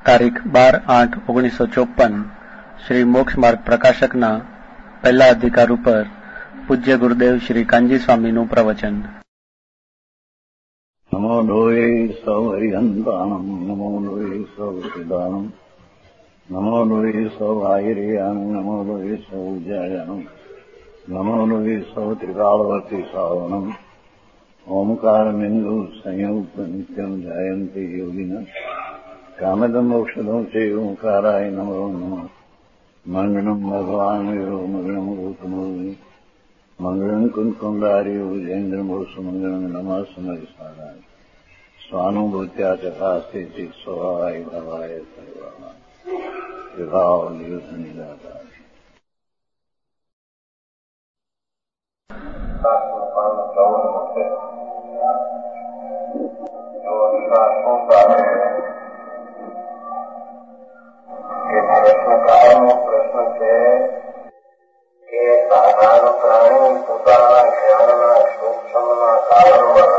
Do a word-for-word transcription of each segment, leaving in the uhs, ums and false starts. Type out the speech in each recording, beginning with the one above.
તારીખ બાર આઠ ઓગણીસો ચોપન શ્રી મોક્ષ માર્ગ પ્રકાશકના પહેલા અધિકાર ઉપર પૂજ્ય ગુરુદેવ શ્રી કાનજી સ્વામીનું પ્રવચન. નમો લોહે સૌ હરિહંતાણમ, નમો લોહે સૌ સિદાનમ, નમો લોહે સૌ આયર્યામ, નમો લોહે સૌ જયનમ, નમો લોહે સૌ ત્રિકાળવર્તી સાવનમ. ઓમકાર બિંદુ સંયુક્ત નિત્યમ જયંતિ યોગિના કામદમ મોક્ષદમ છે ઓંકારાય નમો નમઃ. મંગળમ ભગવાન વિરો મંગળમ ગૌતમોની મંગળમ કુંકુંડાર્યો જૈન્દ્રમોષ મંગળમ નમઃ સમરિસારાય સ્વાનુભૂત્યા ચકાસ્તે ચિત સ્વભાવાય ભવાય સર્વા વિભાવ દિવસ નિરાકાર. પ્રશ્નકારનો પ્રશ્ન છે કે સાધારણ પ્રાણી પોતાના જ્ઞાનના સૂક્ષ્મના કારણમાં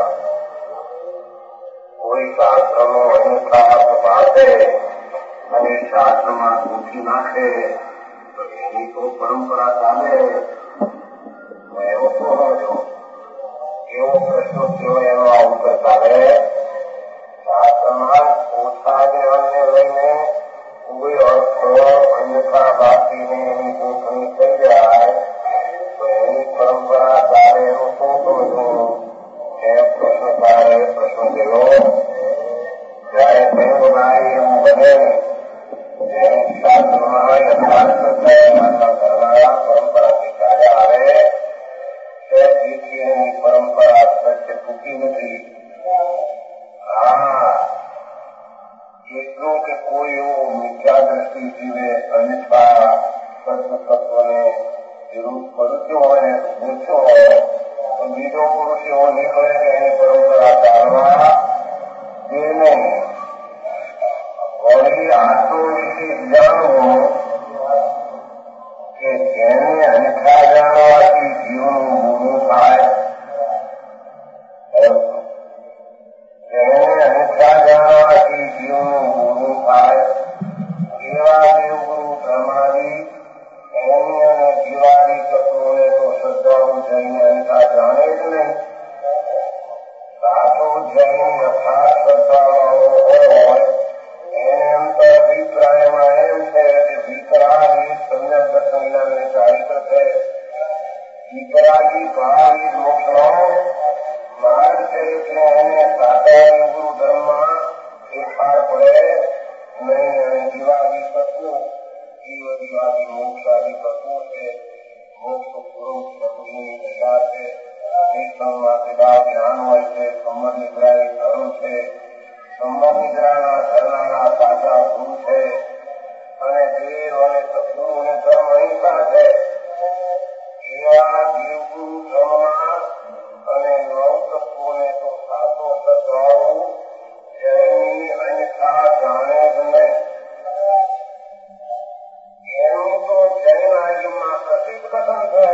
કોઈ શાસ્ત્રનો અન્યથા અર્થ પાડે અને શાસ્ત્રમાં પૂછી નાખે તો એની તો પરંપરા ચાલે. એવો શું સમજો? એવો પ્રશ્ન થયો, એનો આ ઉત્તર ચાલે. શાસ્ત્રમાં ઓછા જ્ઞાનને લઈને કોઈ અર્થો અન્યથા બાકીને એની ગોઠવણી થઈ જાય તો એની પરંપરા ચાલે. એનું શું સમજવું? એ પ્રશ્નકારે પ્રશ્ન કર્યો. જયારે તેવું નાય એવું બને જેમ શાસ્ત્રમાં યથાર્થ કરનારા પરંપરાથી ચાલ્યા આવે તે રીતે એની પરંપરા સત્ય તૂટી નથી. હા, એટલું કે કોઈ એવો મિથ્યા દ્રષ્ટિ જીવે અન્યથા સત્ય તત્વને વિરુદ્ધ પડ્યો હોય ને પૂછ્યો હોય તો બીજો પુરુષ એવો નીકળે કે એની પરંપરા ચાલવા તે નહીં. વળી આટલો વિશે જાણવું કે જેને અન્યથા જાણવાથી જીવનું ગુરુ થાય, જેને અન્યથા જાણવાથી જીવનું ગુરુ થાય એવા દેવગુરુ બ્રહ્માદી એની અને જીવાદી તત્વોને તો શ્રદ્ધાઓ જઈને અન્યથા જાણે જ નહીં. સાચો જૈન યથાર્થ શ્રદ્ધાવાળો હોય એને અંતર અભિપ્રાયમાં એમ છે કે વિતરાગી સમ્યક દર્શન જ્ઞાનને ચારિત્ર છે. વિતરાગી ભાવી મોક્ષનો માર્ગ છે એટલે એને સાચા ગુરુ ધર્મમાં ફેરફાર પડે નહીં. અને જીવાદી તત્વો જીવ જીવાદી મોક્ષાદી તત્વો છે. મોક્ષ પૂર્વ પ્રકૃતિની દશા છે. નિષ્ઠમાં સીધા જ્ઞાન હોય છે. સંબંધ નિદ્રાય ધર્મ છે. સંબંધ નિદ્રાના ધરનારા સાચા ગુરુ છે. અને દેવ અને સદગુરુ અને ધર્મ અહિંસા છે. એવા દેવગુરુ ધર્મમાં અને નવ તત્વોને તો સાચો સદ્ભાવ એની અન્યથા જાણે જ નહીં. એનું તો જૈન આર્યમાં પ્રસિદ્ધ કથન છે.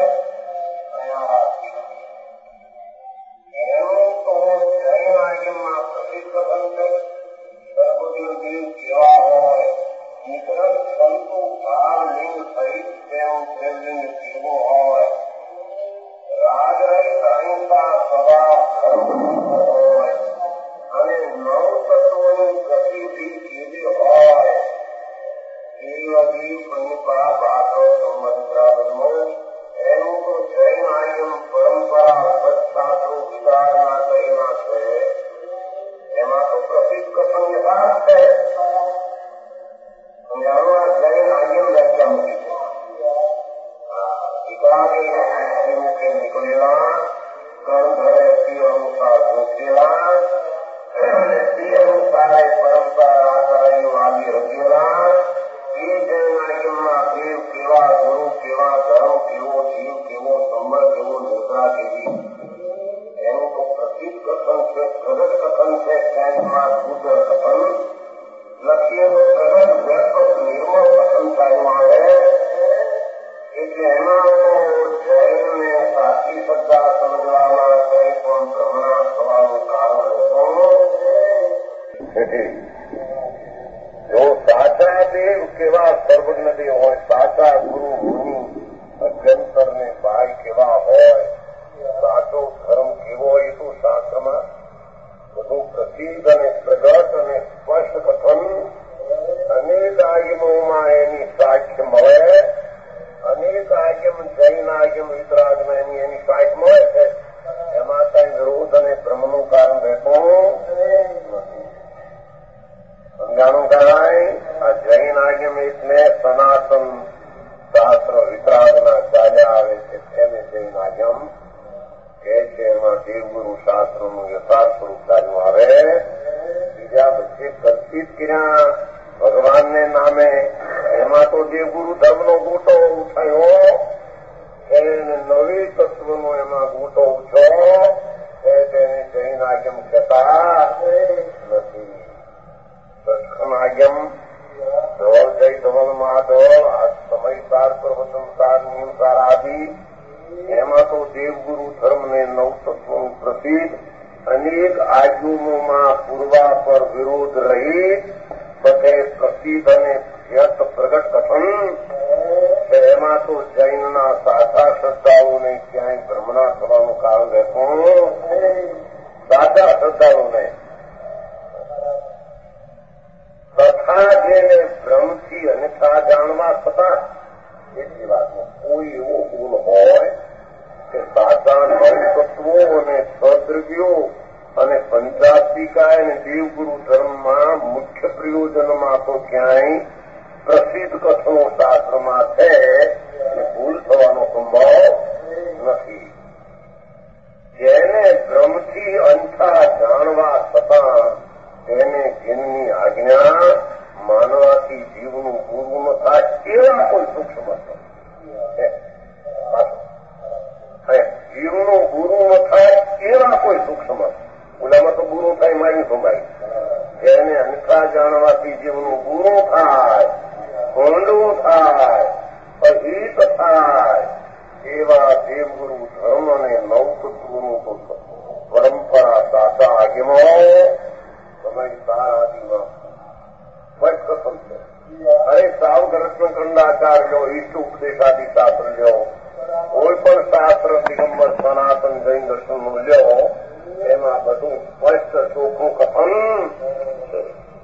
એનું તો જૈન આર્યમાં પ્રસિદ્ધ કથન છે. સર્વદેવ દેવ કેવા હોય, નિકરન સંતો ભાવ લિંગ સહિત તેવું દેવલિંગ કેવો હોય, રાગ રહિત અહિંસા સ્વભાવ ધર્મ હોય અને નવ તત્વોની પ્રસિદ્ધિ કેવી હોય એ બધી પરંપરા બાધો સંવત્સરાનો એનું તો જૈન આયમ પરંપરા સત્શાસ્ત્રો વિચારના કહીના છે. એમાં તો પ્રસિદ્ધ કથન યથાર્થ છે. આમાં જૈન આયમ વ્યાખ્યા મૂકી છે. વિકારી મુખે નીકળેલા ગણધરે સ્ત્રી અનુસાર ગોઠેલા સ્ત્રી અનુસાર પરંપરા આચાર્યો આદિ રચેલા એ જૈન આયમમાં દેવ કેવા, ગુરુ કેવા, ધર્મ કેવો, જીવ કેવો, સંબંધ કેવો, નિદ્રા કેવી એનું તો પ્રસિદ્ધ કથન છે. પ્રગટ કથન છે. તેમાં શુદ્ધ કથન લખીએનું પ્રગટ વ્યાપક નિર્મળ કથન ચાલુ આવે એટલે એમાં તો જૈનને સાચી શ્રદ્ધા સમજવામાં કઈ પણ ભ્રમણા થવાનું કારણ હતો. જો કેવા સર્વજ્ઞદેવ હોય, સાચા ગુરુ મુનિ અભ્યંતરને ભાઈ કેવા હોય, સાચો ધર્મ કેવો હોય, એ તો શાસ્ત્રમાં બધું પ્રસિદ્ધ અને પ્રગટ અને સ્પષ્ટ કથન અનેક આગમોમાં એની સાક્ષ્ય મળે. અનેક આગમ, જૈન આગમ, વિતરાગમાં એની એની સાક્ષ્ય મળે છે. એમાં કઈ વિરોધ અને ભ્રમનું કારણ રહેતું નથી. સમજાણું કરાય? આ જૈન આગમ એટલે સનાતન શાસ્ત્ર વિતરાગના ચાલ્યા આવે છે તેને જૈન આગમ કે છે. એમાં દેવગુરુ શાસ્ત્રનું યથાર્થ સ્વરૂપ ચાલ્યું આવે. બીજા વચ્ચે કલ્પિત કર્યા ભગવાનને નામે, એમાં તો દેવગુરુ ધર્મનો ગોટો ઉઠાયો એને નવી તત્વનો એમાં ગોટો ઉછો એ તેને જૈન આગમ કહેતા નથી. સચખંડ આગમ ધોળ જય ધવલ મહાધોળ આ સમયસાર પ્રવચનસાર નિયમસાર આદિ એમાં તો દેવગુરુ ધર્મને નવ તત્વનું પ્રસિદ્ધ અનેક આગમોમાં પૂર્વા પર વિરોધ રહી બધે પ્રસિદ્ધ અને વ્યર્થ પ્રગટ કથન છે. એમાં તો જૈનના સાચા શ્રદ્ધાળુને ક્યાંય ભ્રમણા થવાનું કારણ રહેતું. સાચા શ્રદ્ધાળુને તથા જેને ભ્રમથી અન્યથા જાણવા થતા એટલી વાતમાં કોઈ એવો ગુણ હોય કે સાચા નવ તત્વો અને સદ્રવ્યો અને પંચાત્મિકા અને દેવગુરુ ધર્મમાં મુખ્ય પ્રયોજનમાં તો ક્યાંય પ્રસિદ્ધ કથનો શાસ્ત્રમાં છે અને ભૂલ થવાનો સંભવ નથી. જેને ભ્રમથી અંછા જાણવા છતાં તેને જીવની આજ્ઞા માનવાથી જીવનું પૂરું ન થાય એવા કોઈ સૂક્ષ્મ જીવનું પૂરું ન થાય એવા કોઈ સૂક્ષ્મ ઓલામાં તો પૂરું થાય મારી સંભાઈ. જેને અંછા જાણવાથી જીવનું પૂરું થાય, ઊંડું થાય, અહિત થાય એવા દેવગુરુ ધર્મ અને નવતત્વનું તો પરંપરા સાચા આગમો સમય સારાદીમાં સ્પષ્ટ કથન છે. અરે સાવ રત્ન ખંડાચાર્યો, ઈષ્ટ ઉપદેશાદી શાસ્ત્ર લ્યો, કોઈ પણ શાસ્ત્ર દિગંબર સનાતન જૈન દર્શનનું લ્યો, એમાં બધું સ્પષ્ટ ચોખ્ખું કથન છે.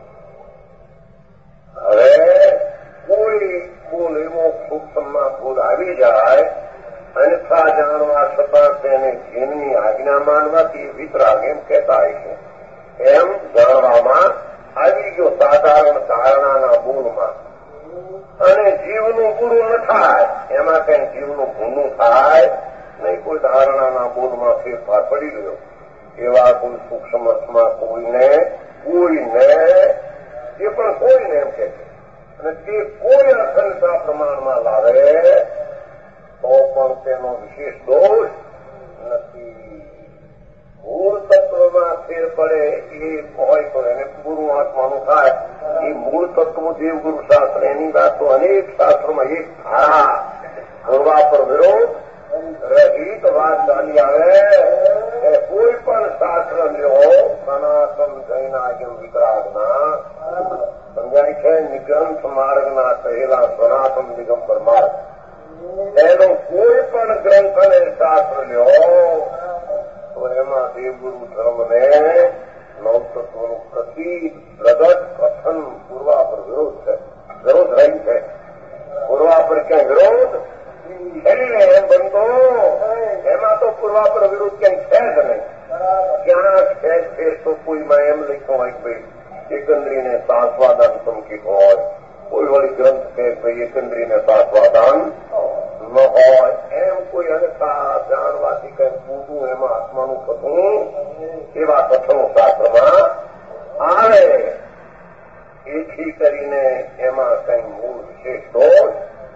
હવે કોઈ ભૂલ એવો સૂક્ષ્મમાં ભૂલ આવી જાય અન્યથા જાણવા છતાં તેને જીનની આજ્ઞા માનવાથી વિતરાગ એમ કહેતા હશે. એમ જાણવામાં આવી ગયો સાધારણ ધારણાના મૂળમાં અને જીવનું પૂરું ન થાય એમાં કઈ જીવનું ભૂનું થાય નહીં. કોઈ ધારણાના મૂળમાં ફેરફાર પડી ગયો એવા કોઈ સૂક્ષ્મ અર્થમાં કોઈને કોઈને એ પણ કોઈને એમ કે છે અને તે કોઈ અખંડતા પ્રમાણમાં લાવે તો પણ તેનો વિશેષ દોષ નથી. મૂળ તત્વમાં ફેર પડે એ હોય તો એને ગુરુ આત્માનું થાય. એ મૂળ તત્વ દેવગુરુ શાસ્ત્ર એની વાત તો અનેક શાસ્ત્રોમાં એક ધારા ભરવા પર વિરોધ રહિત વાત ચાલી આવે. કોઈ પણ શાસ્ત્ર લ્યો સનાતન જૈન આગમ વિતરાગના સમજાય છે. નિગ્રંથ માર્ગના કહેલા સનાતન દિગંબર માર્ગ એનો કોઈ પણ ગ્રંથ અને શાસ્ત્ર લ્યો તો એમાં દેવગુરુ ધર્મને નવતત્વનું પ્રસિદ્ધ પ્રગટ કથન પૂર્વા પર વિરોધ છે. વિરોધ રહી છે. પૂર્વા પર ક્યાંય વિરોધ છે એમ બનતો એમાં તો પૂર્વા પર વિરોધ ક્યાંય છે જ નહીં. ક્યાં છે છે તો કોઈમાં એમ લખ્યું હોય ભાઈ એકંદરીને સાસ્વાદાન સંકિત હોય, કોઈ વળી ગ્રંથ કે ભાઈ એકંદરીને સાસ્વાદાન ન હોય એમ કોઈ અન્યથા જાણવાથી કઈ પૂરું એમાં આત્માનું થતું એવા કથનો શાસ્ત્રમાં આવે. એથી કરીને એમાં કઈ મૂળ વિશેષ દોષ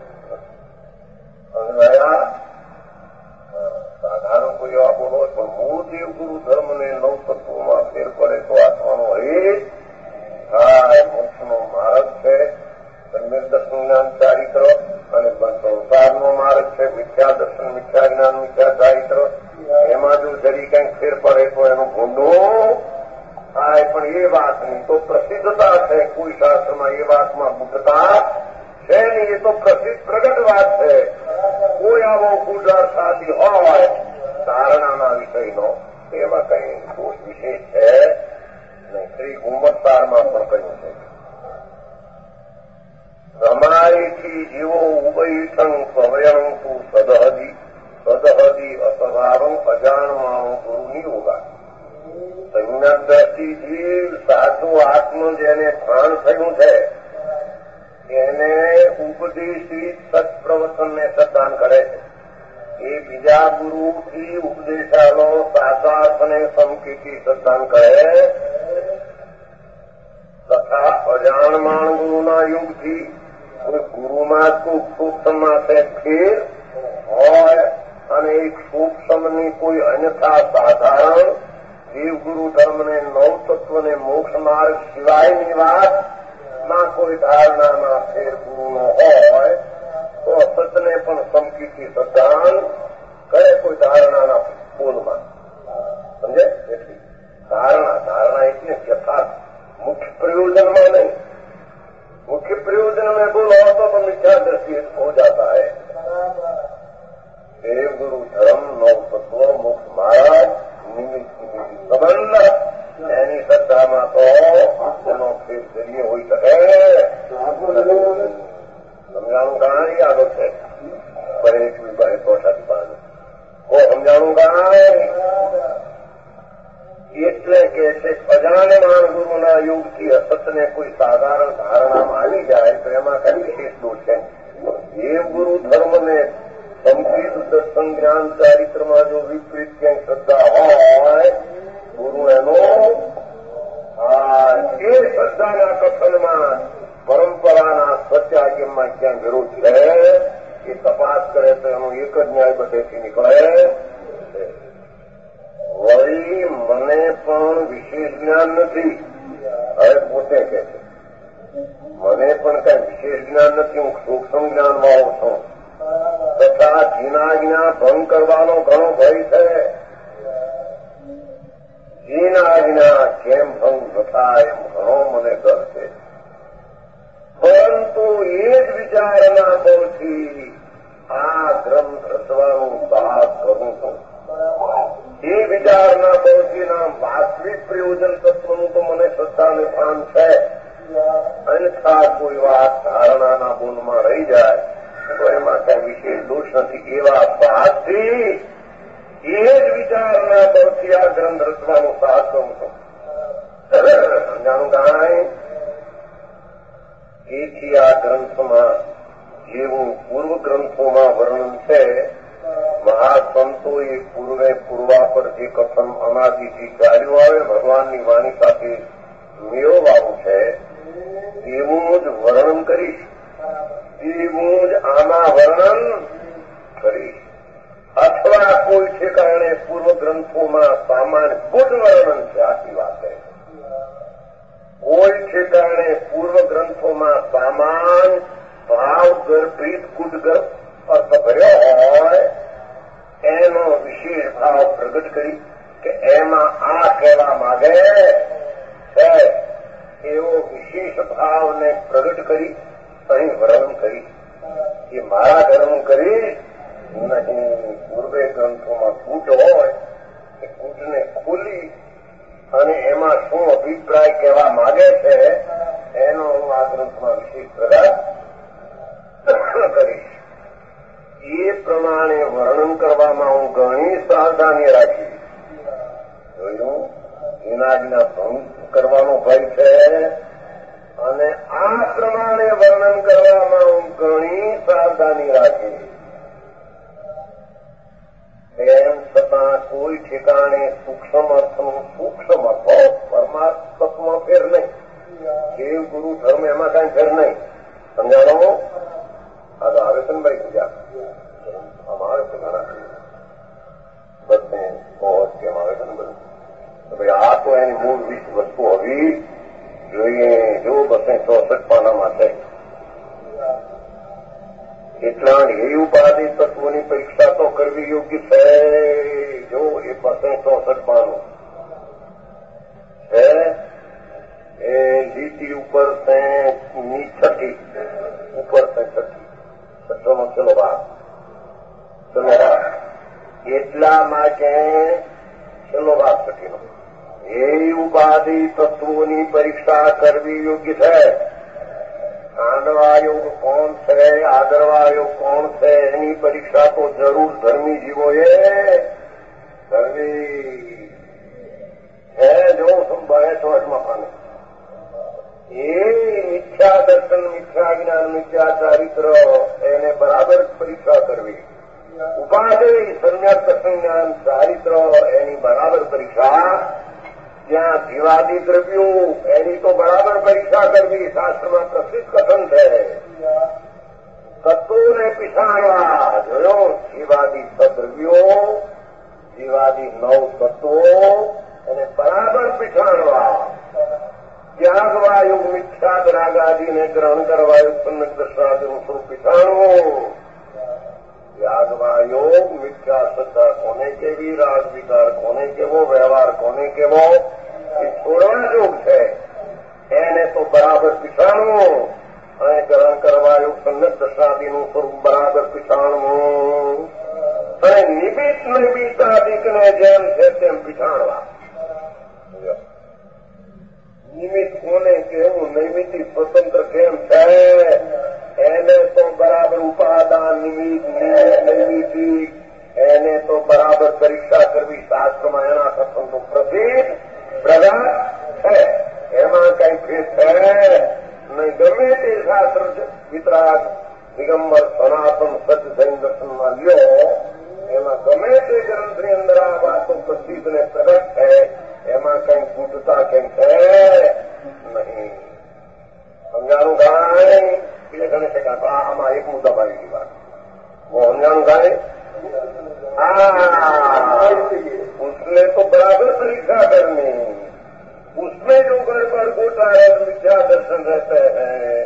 સાધારણ કોઈ એવા બોલો પણ મૂળ દેવગુરુ ધર્મને નવ તત્વોમાં ફેર પડે તો આત્માનો હિત થાય. મોક્ષનો માર્ગ છે દર્શન જ્ઞાન ચારિત્ર અને સંસારનો માર્ગ છે મિથ્યા દર્શન, મિથ્યા જ્ઞાન, મિથ્યા ચારિત્ર. એમાં જો જરી કંઈક ફેર પડે તો એનું ભૂંડું થાય. પણ એ વાતની તો પ્રસિદ્ધતા છે. કોઈ શાસ્ત્રમાં એ વાતમાં મુક્તતા છે નહીં, એ તો પ્રસિદ્ધ પ્રગટ વાત છે. કોઈ આવો પુરુષાર્થી હોય ધારણાના વિષયનો એમાં કઈ દોષ વિશેષ છે નહીં. શ્રી ગુમતસારમાં પણ કહ્યું છે, રમાઈથી જીવો ઉભયઠં સ્વયં તું સદહદી સદહદી અસભાવં અજાણમાં ગુરુની યોગા. સંજ્ઞક દ્રષ્ટિ જીવ સાચું આત્મ જેને ભાન થયું છે એને ઉપદેશી સત્પ્રવચનને શ્રદ્ધાન કરે છે. એ બીજા ગુરુથી ઉપદેશાલો સાચાર્થને સમકીથી શ્રદ્ધાન કરે તથા અજાણમાણ ગુરુના યુગથી કોઈ ગુરુમાં કોઈ સૂક્ષ્મમાં ફેર હોય અને એક સૂક્ષ્મની કોઈ અન્યથા સાધારણ જીવગુરુ ધર્મને નવતત્વને મોક્ષ માર્ગ સિવાયની વાત માં કોઈ ધારણામાં ફેર ગુરુનો હોય તો સતને પણ સમકીથી શ્રદ્ધાન કરે કોઈ ધારણાના બોલમાં. સમજે? એટલી ધારણા ધારણા એટલે યથાર્થ मुख्य प्रयोजन में नहीं. मुख्य प्रयोजन में बोलो तो तो मिथ्या दृष्टि हो जाता है. देव गुरु धर्म नौ तत्व मुक्त महाराज निमित्त संबंध એની શ્રદ્ધામાં તો તેનો ફેર જરીએ હોઈ શકે. સમજાણું કાંઈ આગળ છે બને એકવી બને ચોસાથી પાડે ઓ સમજાણું કાંઈ એટલે કે છે અજાણ્યમાણ ગુરુના યુગથી અસતને કોઈ સાધારણ ધારણામાં આવી જાય તો એમાં કઈ વિશેષ દોષ છે. દેવ ગુરુ ધર્મને સંકેત દર્શન જ્ઞાન ચારિત્રમાં જો વિપરીત ક્યાંય શ્રદ્ધા હોય ગુરુ એનો એ શ્રદ્ધાના કથનમાં પરંપરાના સત્યાગ્યમાં ક્યાં વિરોધ છે એ તપાસ કરે તો એનો એક જ ન્યાય બધેથી નીકળે. વળી મને પણ વિશેષ જ્ઞાન નથી. હવે પોતે કે છે મને પણ કઈ વિશેષ જ્ઞાન નથી, હું સૂક્ષ્મ જ્ઞાન વાળો છું તથા જીનાજ્ઞા ભંગ કરવાનો ઘણો ભય છે. જીનાજ્ઞા કેમ ભંગ ન થાય એમ ઘણો મને ડર છે. પરંતુ એ જ વિચારના બળથી આ ગ્રંથ રચવાનું સાહસ કરું છું. એ વિચારના બળથીના વાસ્તવિક પ્રયોજન તત્વનું તો મને શ્રદ્ધાને ભાન છે. અન્યથા કોઈ વાત ધારણાના બોલમાં રહી જાય તો એમાં કઈ વિશેષ દોષ નથી. એવા ભાવથી એ જ વિચારના બળથી આ ગ્રંથ રચવાનું સાહસ કરું છું. સમજાણું કાંઈ? એથી આ ગ્રંથમાં જેવું પૂર્વ ગ્રંથોમાં વર્ણન છે મહાસંતોએ પૂર્વે પૂર્વાપર જે કથન અનાદિથી ચાલ્યું આવે ભગવાનની વાણી સાથે મેળવવાનું છે એવું જ વર્ણન કરીશ. એવું જ આમાં વર્ણન કરીશ. અથવા કોઈ ઠેકાણે પૂર્વ ગ્રંથોમાં સામાન્ય ગુડ વર્ણન છે. આખી વાત છે. કોઈ ઠેકાણે પૂર્વ ગ્રંથોમાં સામાન ભાવ ગર્ભિત ગુડગર્ભ અર્થ ભર્યો હોય એનો વિશેષ ભાવ પ્રગટ કરી કે એમાં આ કહેવા માંગે છે એવો વિશેષ ભાવને પ્રગટ કરી અહીં વર્ણન કરી. એ મારા ધર્મ કરી નહીં. પૂર્વે ગ્રંથોમાં કૂટ હોય એ કૂટને ખોલી અને એમાં શું અભિપ્રાય કહેવા માંગે છે એનો હું આ ગ્રંથમાં વિશેષ પ્રકાશ કરીશ. એ પ્રમાણે વર્ણન કરવામાં હું ઘણી સાવધાની રાખી. જોયું? એનાજના ભંગ કરવાનો ભય છે અને આ પ્રમાણે વર્ણન કરવામાં હું ઘણી સાવધાની રાખી. એમ છતાં કોઈ ઠેકાણે સૂક્ષ્મ અર્થનું સૂક્ષ્મ અર્થ પરમાત્મા ફેર નહીં. દેવ ગુરુ ધર્મ એમાં કઈ ફેર નહીં. સમજાણો? આ તો આવે છે ને ભાઈ પૂજા આમ આવે છે ઘણા બધે પહોંચ કેમ આવે છે ને બધું ભાઈ આ તો એની મૂળ વીસ વસ્તુ હોવી જોઈએ. જો બસે ચોસઠ પાનામાં છે એટલા એ ઉપાધિ તત્વોની પરીક્ષા તો કરવી યોગ્ય છે. જો એ બસે ચોસઠ પાનું છે એ લીટી ઉપર છે નીચથી ઉપર છે જીવાદી તત્વોની પરીક્ષા કરવી યોગ્ય છે. ખાંડવાયુગ કોણ છે, આદરવાયુગ કોણ છે, એની પરીક્ષા તો જરૂર ધર્મી જીવોએ કરવી છે. જો બને તો અજમાપાને એ મિથ્યા દર્શન, મિથ્યા જ્ઞાન, મિથ્યા ચારિત્ર એને બરાબર પરીક્ષા કરવી. ઉપાધિ, સમ્યક દર્શન, જ્ઞાન, ચારિત્ર એની બરાબર પરીક્ષા. ત્યાં જીવાદી દ્રવ્યો એની તો બરાબર પરીક્ષા કરવી. શાસ્ત્રમાં પ્રસિદ્ધ કથન છે. તત્વોને પીછાણવા જોયો. જીવાદી સદ્રવ્યો, જીવાદી નવ તત્વો એને બરાબર પીછાણવા. ત્યાગવાયુગ મિથ્યાદ રાગાદીને ગ્રહણ કરવાયુગ સમ્યક દર્શનાદીનું સ્વરૂપ પીછાણવું. ત્યાગવાયોગ મિથ્યા શ્રદ્ધા કોને કેવી, રાગ વિકાર કોને કેવો, વ્યવહાર કોને કેવો એ છોડવા યોગ છે. એને તો બરાબર પીછાણવું. અને ગ્રહણ કરવાયુગ સમ્યક દર્શનાદીનું સ્વરૂપ બરાબર પીછાણવું. અને નિમિત્ત નિમિત્તાદિકને જેમ છે તેમ પીછાણવા. નિમિત્ત કોને કેવું, નૈમિત્તિક સ્વતંત્ર કેમ છે એને તો બરાબર ઉપાદાન, નિમિત્ત, નૈમિત્તિક એને તો બરાબર પરીક્ષા કરવી. શાસ્ત્રમાં એના કથન તો પ્રસિદ્ધ પ્રગટ છે. એમાં કઈ ભેદ છે નહીં. ગમે તે શાસ્ત્ર વિતરાગ, દિગંબર, સનાતન, સચ જૈન દર્શનમાં લ્યો, એમાં ગમે તે ગ્રંથની અંદર આ વાતો પ્રસિદ્ધ ને પ્રગટ છે. એમાં કઈ ગુટતા કેમ છે નહીં. સમજાણું કાંઈ એટલે ગણી શકાય. આમાં એક મુદ્દા મારી ગઈ વાત. હું સમજાણું કાંઈ उसने तो बराबर परीक्षा करनी. उसमें जो गड़बड़ गोटा है मिथ्या दर्शन रहते हैं.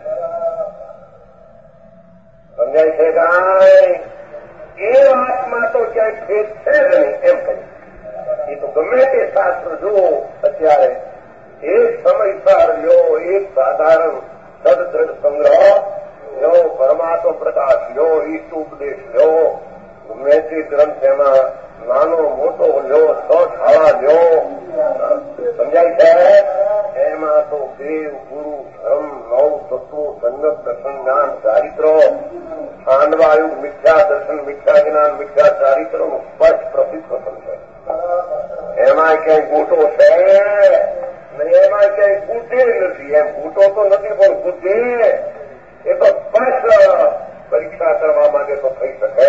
समझाय છે કાંઈ એ વાતમાં તો ક્યાંય ભેદ છે જ નહીં એમ કહી. એ તો ગમે તે શાસ્ત્ર જુઓ અત્યારે એક સમયસાર લ્યો, એક સાધારણ સદદ્રઢ સંગ્રહ લ્યો, પરમાત્મ પ્રકાશ લ્યો, ઈષ્ટ ઉપદેશ લ્યો, ગમે તે ગ્રંથ એમાં નાનો મોટો લ્યો, સ ઠાળા લ્યો. સમજાય છે એમાં તો દેવ, ગુરુ, ધર્મ, નવ તત્વો, સમ્યક દર્શન, જ્ઞાન, ચારિત્ર, ખાંડવાયુગ મિથ્યા દર્શન, મિથ્યા જ્ઞાન, મિથ્યા ચારિત્રનું સ્પષ્ટ પ્રસિદ્ધ કથન છે. એમાં ક્યાંય ગૂંટો છે નહીં, એમાં ક્યાંય ગૂંટે નથી. એમ ગૂંટો તો નથી પણ ગૂંટે એ તો સ્પષ્ટ પરીક્ષા કરવા માટે તો થઈ શકે.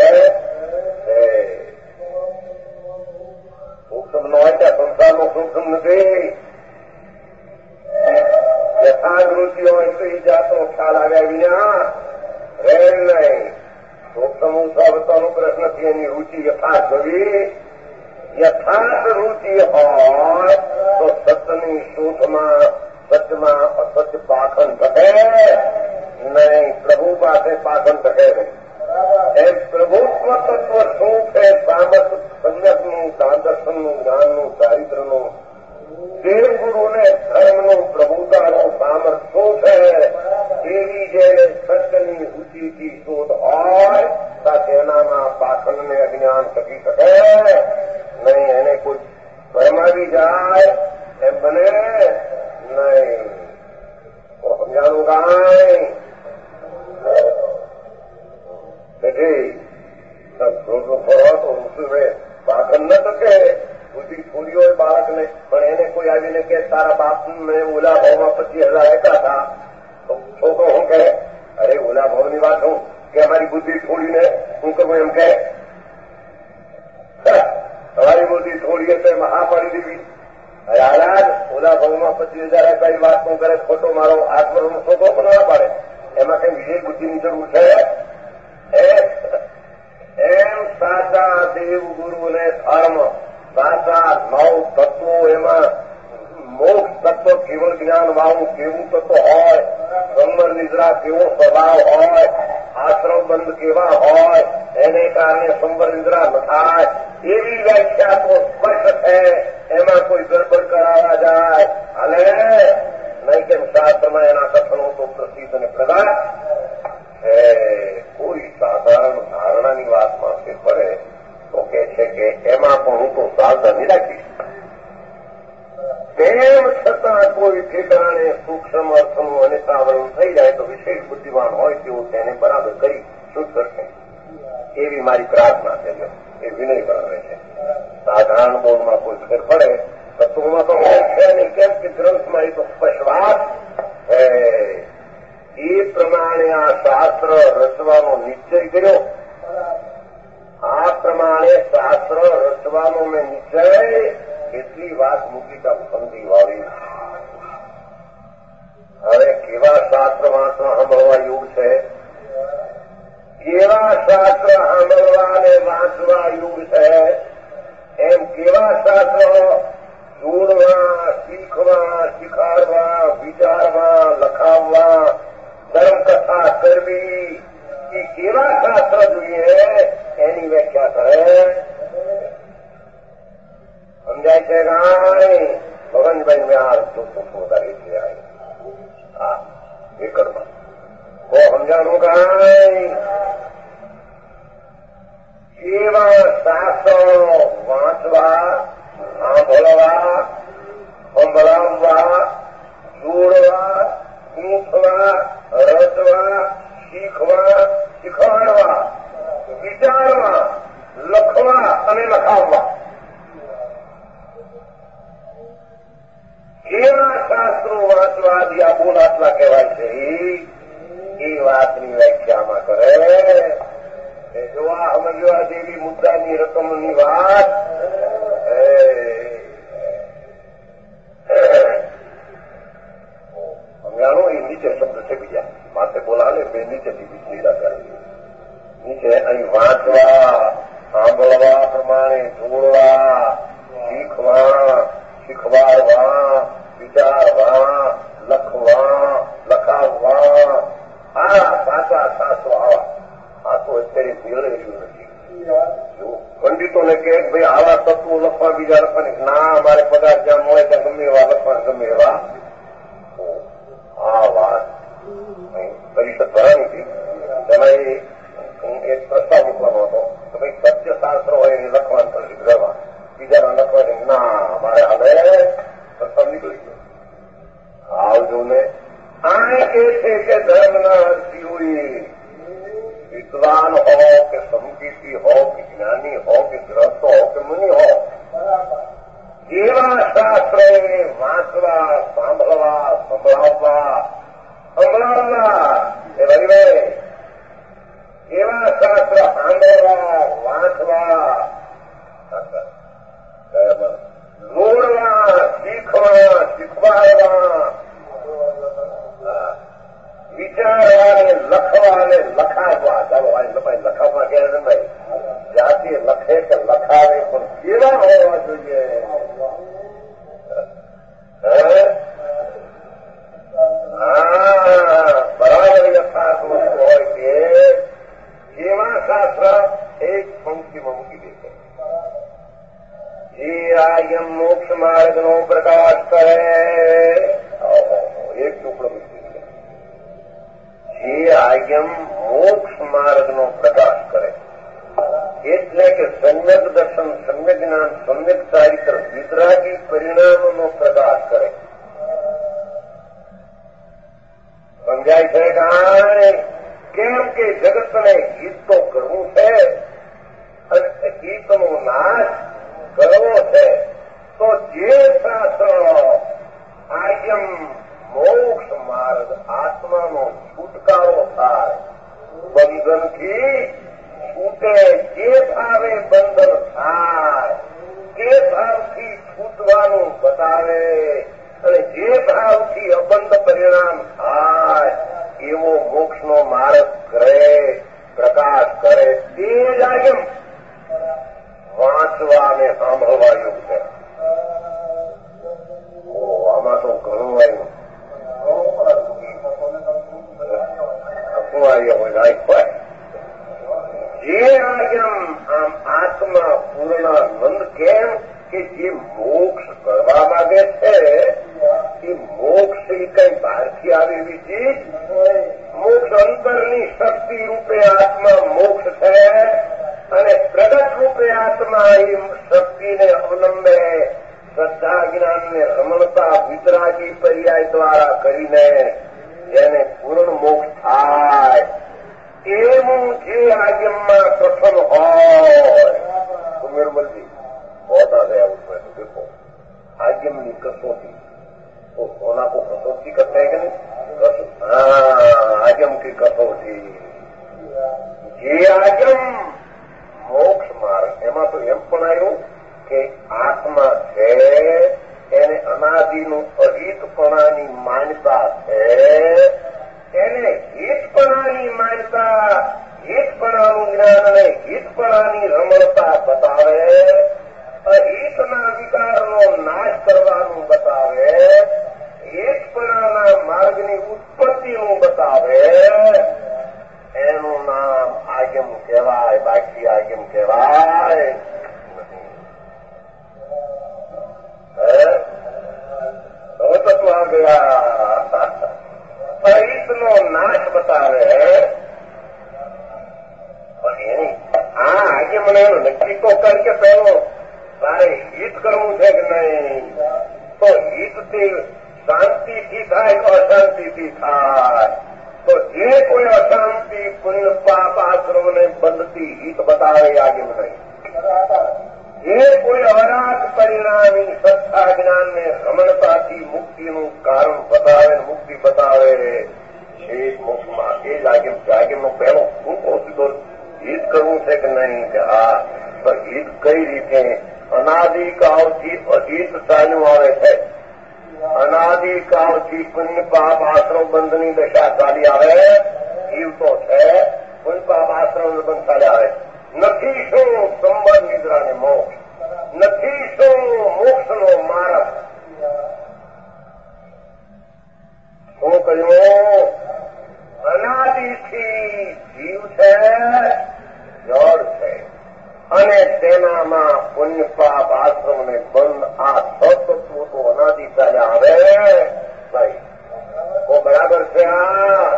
સૂક્ષ્મ નો હોય ત્યાં સંસારનો સૂક્ષ્મ નથી. યથાવૃત્તિ હોય તો એ જાતો ખ્યાલ આવ્યા વિના રહે નહીં. સૂક્ષ્મ ઉત્સાહનો પ્રશ્ન થી એની રૂચિ યથાર્થ થવી. યથાર્થ રૂચિ હોય તો સત્યની શોધમાં, સત્યમાં અસત્ય પાખંડ ઘટે નહીં. પ્રભુ પાસે પાખંડ ઘટે નહીં. એમ પ્રભુત્વ તત્વ શું છે? સામર્થ, સમ્યકનું, દાનદર્શનનું, જ્ઞાનનું, ચારિત્રનું, દેવગુરુને ધર્મનું, પ્રભુતાનું સામર્થ શું છે? એવી જેને સત્યની રૂચિથી શોધ હોય સાથે એનામાં પાખંડને અજ્ઞાન ટકી શકે નહીં. એને કોઈ ભરમાવી જાય એમ બને નહીં. તો સમજાણું કાંઈ રોજનું ફરવા તો ઋષિ પાખંડ ન શકે. બુદ્ધિ થોડી હોય બાળકને, પણ એને કોઈ આવીને કે તારા બાપને ઓલા ભાવમાં પચીસ હજાર આપ્યા હતા તો છોકરો હું કહે અરે ઓલા ભાવની વાત હું કે અમારી બુદ્ધિ થોડીને હું કરું એમ કે તમારી બુદ્ધિ થોડી એટલે એમાં હા પાડી દીધી. અરે હાલાજ ઓલા ભાવમાં પચીસ હજાર આપ્યા વાત હું કરે ખોટો મારો આઠ વર્ષનો છોકરો પણ ના પાડે. એમાં કઈ વિશેષ બુદ્ધિની જરૂર છે? એમ સાચા દેવ ગુરુને ધર્મ, સાચા નવ તત્વો, એમાં મોક્ષ તત્વ, કેવળ જ્ઞાન વાળું કેવું તત્વ હોય, સંવર નિદ્રા કેવો સ્વભાવ હોય, આશ્રમ બંધ કેવા હોય, એને કારણે સંવર નિદ્રા ન થાય એવી વ્યાખ્યા તો સ્પષ્ટ છે. એમાં કોઈ ગડબડ કરાવવા જાય હાલે નહીં. કેમ શાસ્ત્રમાં એના કથનો તો પ્રસિદ્ધ અને પ્રગાઢ છે. કોઈ સાધારણ ધારણાની વાતમાં ફેર પડે તો કે છે કે એમાં પણ હું તો સાવધાની રાખીશ. તેમ કોઈ ઠેકાણે સૂક્ષ્મ અર્થનું અનિતાવરણ થઈ જાય તો વિશેષ બુદ્ધિમાન હોય તેવું તેને બરાબર કરી શુદ્ધ કરશે. એવી મારી પ્રાર્થના છે. એ વિનય કરે છે. સાધારણ બોલમાં કોઈ ફેર પડે તત્વમાં તો છે નહીં, કેમ કે ગ્રંથમાં એ તો સ્પષ્ટવાદ છે. એ પ્રમાણે આ શાસ્ત્ર રચવાનો નિશ્ચય કર્યો. આ પ્રમાણે શાસ્ત્ર રચવાનો મેં નિશ્ચય એટલી વાત મૂકી તા સમજી વાળી. હવે કેવા શાસ્ત્ર વાંચવા સાંભળવા યોગ છે, કેવા શાસ્ત્ર સાંભળવા અને વાંચવા યોગ છે, એમ કેવા શાસ્ત્ર જોડવા, શીખવા, શીખાડવા, વિચારવા, લખાવવા, ધર્મકથા કરવી, એ કેવા શાસ્ત્ર જોઈએ એની વ્યાખ્યા કરે. સમજાય છે કાંઈ? ભગવાનભાઈ મેં આ વધારે છે. હા એ કરવા તો સમજાણું કાંઈ? એવા શાસ્ત્રો વાંચવા, સાંભળવા, સંભળાવવા, જોડવા, શીખવા, રચવા, શીખવા, શીખવાડવા, વિચારવા, લખવા અને લખાવવા, એવા શાસ્ત્રો વાંચવા આ બોલ આટલા કહેવાય છે. એ વાતની વ્યાખ્યામાં કરે. જો આ સમજવા જેવી મુદ્દાની રકમની વાત સમજાણો. એ નીચે શબ્દ છે બીજા માથે બોલાવે બે નીચેથી લીધા કરે. નીચે અહીં વાંચવા, સાંભળવા પ્રમાણે જોડવા, શીખવા, શીખવાડવા, વિચારવા, લખવા, લખાવવા, આ સાચા શાસ્ત્રો આવા. આ તો અત્યારે મેળવેલું નથી. પંડિતોને કે ભાઈ આવા તત્વો લખવા, બીજા લખવાની, ના અમારે પદાર્થ જ્યાં મળે ત્યાં ગમે એવા લખવા, ગમે એવા. આ વાત પરિષદ ભરાની હતી. તેમાં એક પ્રસ્તાવ મૂકવાનો હતો કે ભાઈ સત્ય શાસ્ત્ર હોય એને લખવાનું પરિષદ રહેવા, બીજાના લખવાની ના અમારે હવે પ્રસ્તાવ નીકળી ગયો. આવજો ને. આ કે છે કે ધર્મના અર્થીઓએ વિદ્વાન હો કે સમકીર્તિ હો કે જ્ઞાની હો કે ગ્રસ્ત હો કે મુનિ હો, એવા શાસ્ત્રને વાંચવા, સાંભળવા, સંભળાવવા, સંભળાવવા એ વગેરે એવા શાસ્ત્ર સાંભળવા, વાંચવા, જોડવા, શીખવા, શીખવાડવા, વિચારવા અને લખવા અને લખાવવા. ચાલો ભાઈ લખાય લખાવવા ક્યારે ને ભાઈ જાતે લખે કે લખાવે પણ કેવા હોવા જોઈએ. હા બરાબર યથાર્થ વસ્તુ હોય કે એવા શાસ્ત્ર એક પંક્તિમાં મૂકી દેશે. જે આયમ મોક્ષ માર્ગનો પ્રકાશ કરે, એક ટુકડો મૂકી દે. જે આયમ મોક્ષ માર્ગનો પ્રકાશ કરે એટલે કે સમ્યક દર્શન, સમ્યક જ્ઞાન, સમ્યક ચારિત્ર, વિતરાગી પરિણામનો પ્રકાશ કરે. સમજાય છે કાંઈ? કેમ કે જગતને હિત તો કરવું છે અને હિતનો નાશ કરવો છે. તો જે શાસ્ત્ર આયમ મોક્ષ માર્ગ, આત્માનો છુટકારો થાય, બંધનથી છૂટે, જે ભાવે બંધન થાય તે ભાવથી છૂટવાનું બતાવે અને જે ભાવથી અબંધ પરિણામ થાય એવો મોક્ષનો માર્ગ કરે, પ્રકાશ કરે. તે જ આયમ વાંચવા અને સાંભળવા યોગ છે. આમાં તો ઘણું આવ્યું. જે આયમ આમ આત્મા પૂર્ણાનંદ, કેમ કે જે મોક્ષ કરવા માંગે છે એ મોક્ષ એ કઈ બહારથી આવે એવી ચીજ. મોક્ષ અંતરની શક્તિ રૂપે આત્મા મોક્ષ છે અને પ્રગટ રૂપે આત્મા એ શક્તિને અવલંબે શ્રદ્ધા જ્ઞાનને રમણતા વિતરાગી પર્યાય દ્વારા કરીને જેને પૂર્ણ મોક્ષ થાય એવું જે આજ્ઞામાં કથન હોય તો નિર્મલજી बहुत आ गया उसमें तो देखो आज्ञम की कसौटी तो सोना को कसौटी करते हैं कि नहीं हाँ आज्ञम की कसौटी ये आज्ञम मोक्ष मार्ग એમાં તો એમ પણ આવ્યું કે આત્મા છે એને અનાદિનું અહિતપણાની માન્યતા છે એને હિતપણાની માન્યતા હિતપણાનું જ્ઞાન અને હિતપણાની રમણતા બતાવે અહિતના વિકારનો નાશ કરવાનું બતાવે હિતપણાના માર્ગની ઉત્પત્તિનું બતાવે એનું નામ આજ્ઞમ કહેવાય બાકી આજ્ઞમ કહેવાય હવે તો તું આ ગયા અહિતનો નાશ બતાવે પણ એની આ આજ્ઞમ નક્કી તો કર કે પહેલો તારે હિત કરવું છે કે નહીં તો હિતથી શાંતિથી થાય કે અશાંતિથી થાય તો જે કોઈ અશાંતિ પુણ્ય પાપ આશ્રમને બંધતી હિત બતાવે આજ્ઞમ નહીં જે કોઈ અરાગ પરિણામી સત્તા જ્ઞાનને રમણતાથી મુક્તિનું કારણ બતાવે મુક્તિ બતાવે છે મોક્ષમાં એ જ આજ્ઞમ છે આજ્ઞમનો પહેલો શું કહું સીધો હિત કરવું છે કે નહીં કે હા તો હિત કઈ રીતે અનાદિકાળથી અહિત ચાલ્યું આવે છે અનાદિકાળથી પુણ્ય પાપ આશ્રમ બંધની દશા ચાલી આવે જીવ તો છે પુણ્ય પાપ આશ્રમ બંધ ચાલી આવે નથી શું સંબંધ નિદ્રાને મોક્ષ નથી શું મોક્ષનો માર્ગ શું કહ્યું અનાદિથી જીવ છે જળ છે અને તેનામાં પુણ્ય પાપ આશ્રમને બંધ આ સતત્વો તો અનાદિ ચાલ્યા આવે ભાઈ તો બરાબર છે આ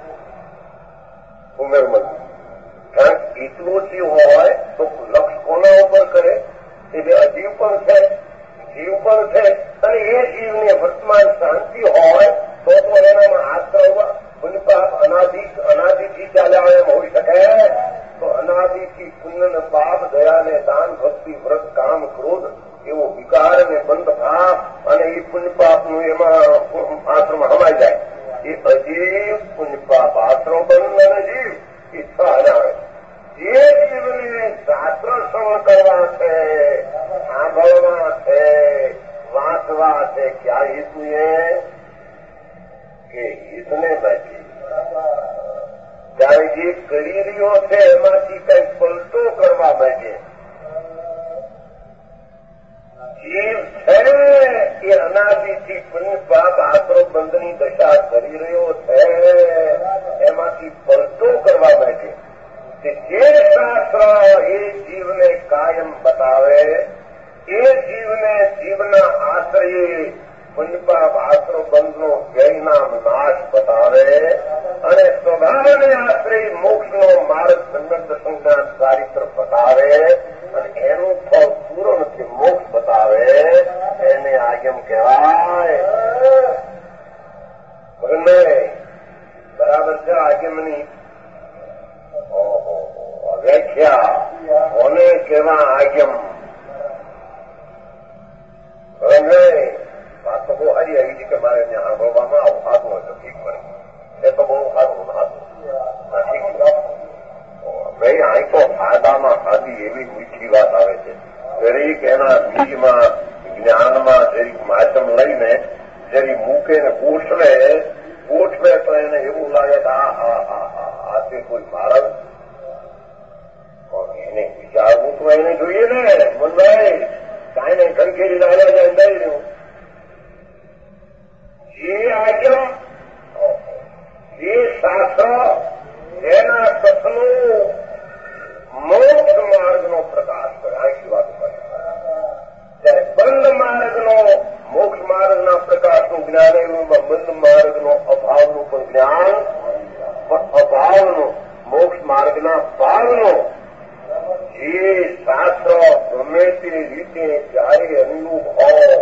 ઉમેરમાં કારણ એટલું જ હોય તો લક્ષ કોના ઉપર કરે એ બે અજીવ પણ છે જીવ પણ છે અને એ જીવને વર્તમાન શાંતિ હોય તો તો એનામાં આશ્રમ પુણ્ય પાપ અનાદિ અનાદિથી ચાલ્યા એમ હોઈ શકે તો અનાદિથી પુણ્ય પાપ દયાને દાન ભક્તિ વ્રત કામ ક્રોધ એવો વિકાર અને બંધ ભાવ અને એ પુણ્ય પાપનું એમાં આશ્રમ હમાઈ જાય એ અજીવ પુણ્ય પાપ આશ્રમ બંધ અને જીવ ઈચ્છા હરાવે જે જીવને શાસ્ત્ર શ્રવણ કરવા છે સાંભળવા છે વાંચવા છે ક્યાં હિતુ એ કે હિતને બચી ત્યારે જે કરી રહ્યો છે એમાંથી કંઈક પલટો કરવા માંગે જીવ છે એ અનાદિથી પુણ્ય પાપ આશ્રમ બંધની દશા કરી રહ્યો છે એમાંથી પલટો કરવા માંગે જે શાસ્ત્ર એ જીવને કાયમ બતાવે એ જીવને જીવના આશ્રયે પુણ્ય પાપ આશ્રમ બંધનો વ્યયનામ નાશ બતાવે અને સ્વભાવને આશ્રય મોક્ષનો માર્ગ સંબંધ સંજ્ઞાન ચારિત્ર બતાવે અને એનું ફળ પૂર્ણથી મોક્ષ બતાવે એને આજ્ઞમ કહેવાય બરાબર છે આજ્ઞમની વ્યાખ્યા કોને કેવા આજ્ઞમ વાત તો બહુ સારી આવી છે કે મારે ત્યાં સાંભળવામાં આવું સારું હોય તો ઠીક પડે એ તો બહુ સારું સારું ભાઈ અહીં તો સાદામાં સાદી એવી મીઠી વાત આવે છે દરેક એના બીજમાં જ્ઞાનમાં જરીક માધ્યમ લઈને જરી મૂકે ને ગોઠવે ગોઠવે તો એને એવું લાગે કે આ હા હા હા આ તે કોઈ મારા એને વિચારવું તો એને જોઈએ ને મનભાઈ કાંઈ નહીં કંકેરી લાવ્યા જાય દઈ રહ્યું જે આજ્ઞા જે શાસ્ત્ર એના કથનું મોક્ષ માર્ગનો પ્રકાશ કરે આખી વાત કરે ત્યારે બંધ માર્ગનો મોક્ષ માર્ગના પ્રકાશનું જ્ઞાન એવું બંધ માર્ગનો અભાવનું પણ જ્ઞાન અભાવનું મોક્ષ માર્ગના ભાવનું જે શાસ્ત્ર ગમે તે રીતે જ્યારે અનુરૂપ હોય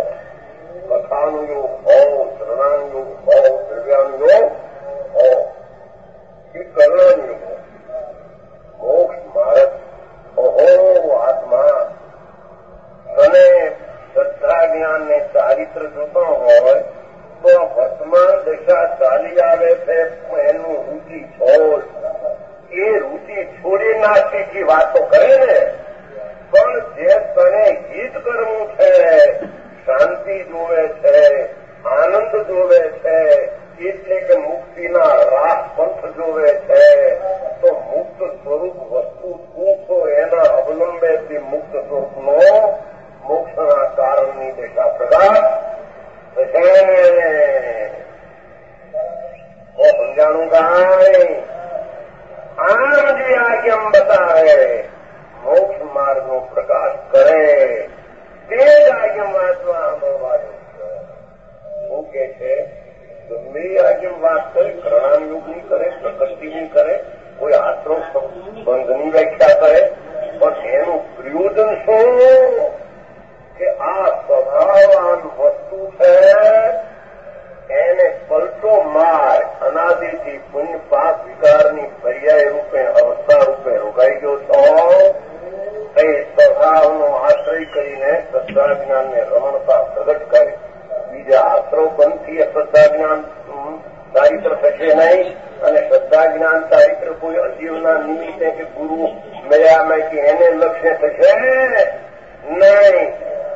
જોવે છે એટલે કે મુક્તિના રાહ પંથ જોવે છે તો મુક્ત સ્વરૂપ વસ્તુ શું તો એના અવલંબેથી મુક્ત સ્વરૂપનો મોક્ષના કારણની દિશા પ્રકાશ થશે. वो समझाणु गाय आम जी आज्ञा बतावे मोक्ष मार्ग नो प्रकाश करे તે જ આજ્ઞા વાંચવા અમરવાયું શું કે છે? ગમે આજ્ઞા વાત કરે, કરણાનુયોગની કરે, પ્રકૃતિની કરે, કોઈ આશ્રમ બંધની વ્યાખ્યા કરે, પણ એનું પ્રયોજન શું કે આ સ્વભાવાન વસ્તુ છે એને પલટો માર અનાદિથી પુણ્ય પાપ વિકારની પર્યાય રૂપે અવસ્થા રૂપે રોકાઈ ગયો છો. એ સ્વભાવનો આશ્રય કરીને શ્રદ્ધા જ્ઞાનને રમણતા પ્રગટ કરે. બીજા આશ્રવ બંધથી શ્રદ્ધા જ્ઞાન ચારિત્ર થશે નહીં અને શ્રદ્ધા જ્ઞાન ચારિત્ર કોઈ અજીવના નિમિત્તે કે ગુરુ મળ્યા કે એને લક્ષ્ય થશે નહીં.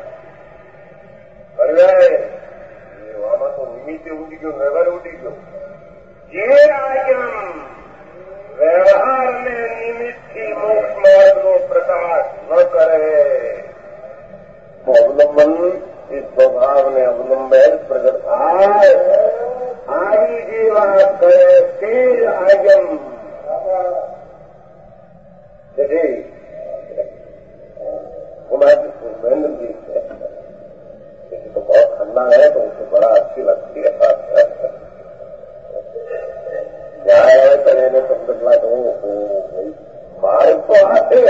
આમાં તો નિમિત્તે ઉડી ગયો, વ્યવહાર ઉડી ગયો. જે આજ્ઞા વ્યવહારને નિમિત્તથી મોક્ષ માર્ગનો પ્રકાશ ન કરે તો અવલંબન એ સ્વભાવને અવલંબે પ્રગટ થાય. આવી જે વાત કરે તે જ આજ્ઞા महेंद्र जी तो बहुत ठंडा है तो उसे बड़ा अच्छी लगती है. न्याय है तो मैंने समझला तो मार्ग तो आते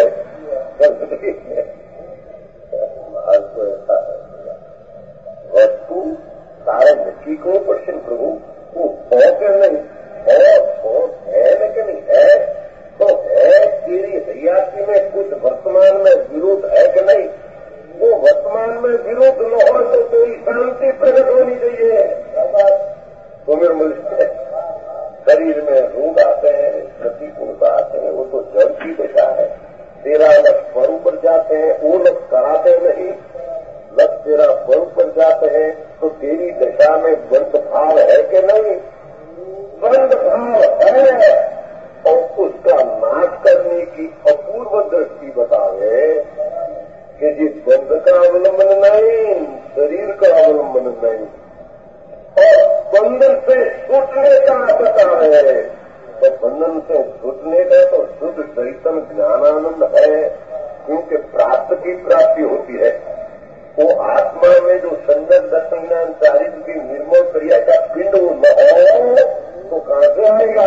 मार्ग तो ऐसा है वस्तु सारे नक्की को प्रश्न प्रभु वो है कि नहीं है, है कि नहीं है तो है. तेरी हयाती में कुछ वर्तमान में विरोध है कि नहीं? वो वर्तमान में विरोध न हो तो तेरी शांति प्रकट होनी चाहिए. तो मेरे मुझे शरीर में रोग आते हैं, प्रतिकूलता आते हैं, वो तो जड़ की दिशा है. तेरा लक्ष्य पर ऊपर जाते हैं, वो लक्ष्य कराते नहीं. लक्ष्य तेरा पर ऊपर जाते हैं तो तेरी दिशा में बंद भाव है कि नहीं? बंद भाव है और उसका नाश करने की अपूर्व दृष्टि बतावे कि जिस बंध का अवलंबन नहीं, शरीर का अवलंबन नहीं और बंधन से छूटने का बतावे. तो बंधन से छूटने का तो शुद्ध चैतन ज्ञानानंद है, क्योंकि प्राप्त की प्राप्ति होती है. वो आत्मा में जो संगत दर्शन ज्ञान चारित्र की निर्मल क्रिया का पिंड न हो तो कहां से आएगा?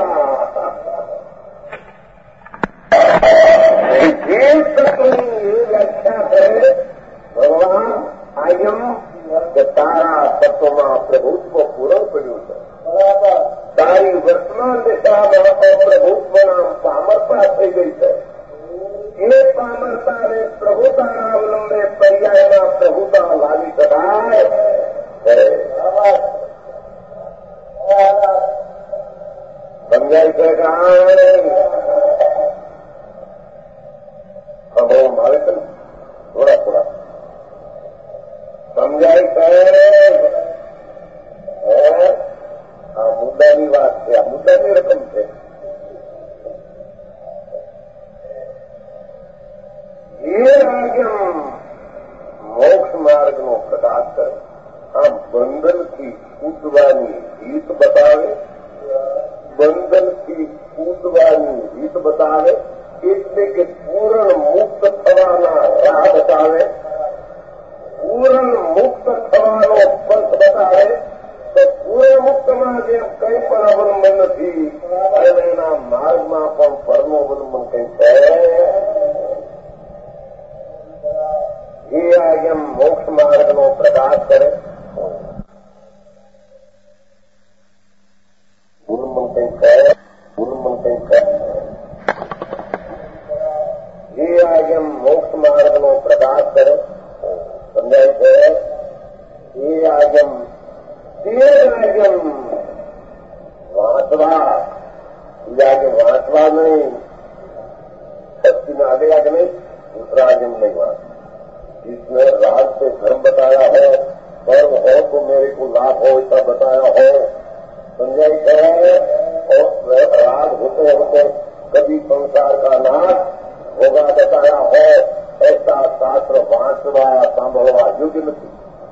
ये व्याख्या है भगवान आयम तारा तत्वમાં પ્રભુત્વ પૂરણ કર્યું છે. તારી વર્તમાન દિશામાં અપ્રભુત્વના પામરતા થઈ ગઈ છે. એ પામરતાને પ્રભુતાના અવલંબે પર્યાયમાં પ્રભુતા લાવી શકાય. સમજાય છે કે ખબરો આવે છે થોડા થોડા સમજાય છે. આ મુદ્દાની વાત છે, આ મુદ્દાની રકમ છે. એ આજ્ઞા મોક્ષ માર્ગનો પ્રકાશ કરે. આ બંધનથી છૂટવાની રીત બતાવે, બંધનથી છૂટવાની રીત બતાવે એટલે કે પૂર્ણ મુક્ત થવાના રાહ બતાવે, પૂર્ણ મુક્ત થવાનો પંથ બતાવે. તો પૂર્ણ મુક્તમાં જેમ કંઈ પણ અવલંબન નથી અને એના માર્ગમાં પણ પરનું અવલંબન કંઈ છે. એ આજ્ઞા મોક્ષ માર્ગનો પ્રકાશ કરે. અવલંબન કંઈ છે, અવલંબન કંઈ છે. એ આજ્ઞા મોક્ષ માર્ગનો પ્રકાશ કરે. સમજાય છે? એ આજ્ઞા તે આજ્ઞા વાંચવા બીજા કે વાંચવા નહીં, शक्ति में आगे आगे नहीं, दूसरा आगे नहीं बात. जिसने राज से धर्म बताया है कर्म हो तो मेरे को लाभ हो ऐसा बताया हो, संजय कहे और राग होते होते कभी संसार का नाश होगा बताया हो, ऐसा शास्त्र वांचवा सांभळवा योग्य नहीं।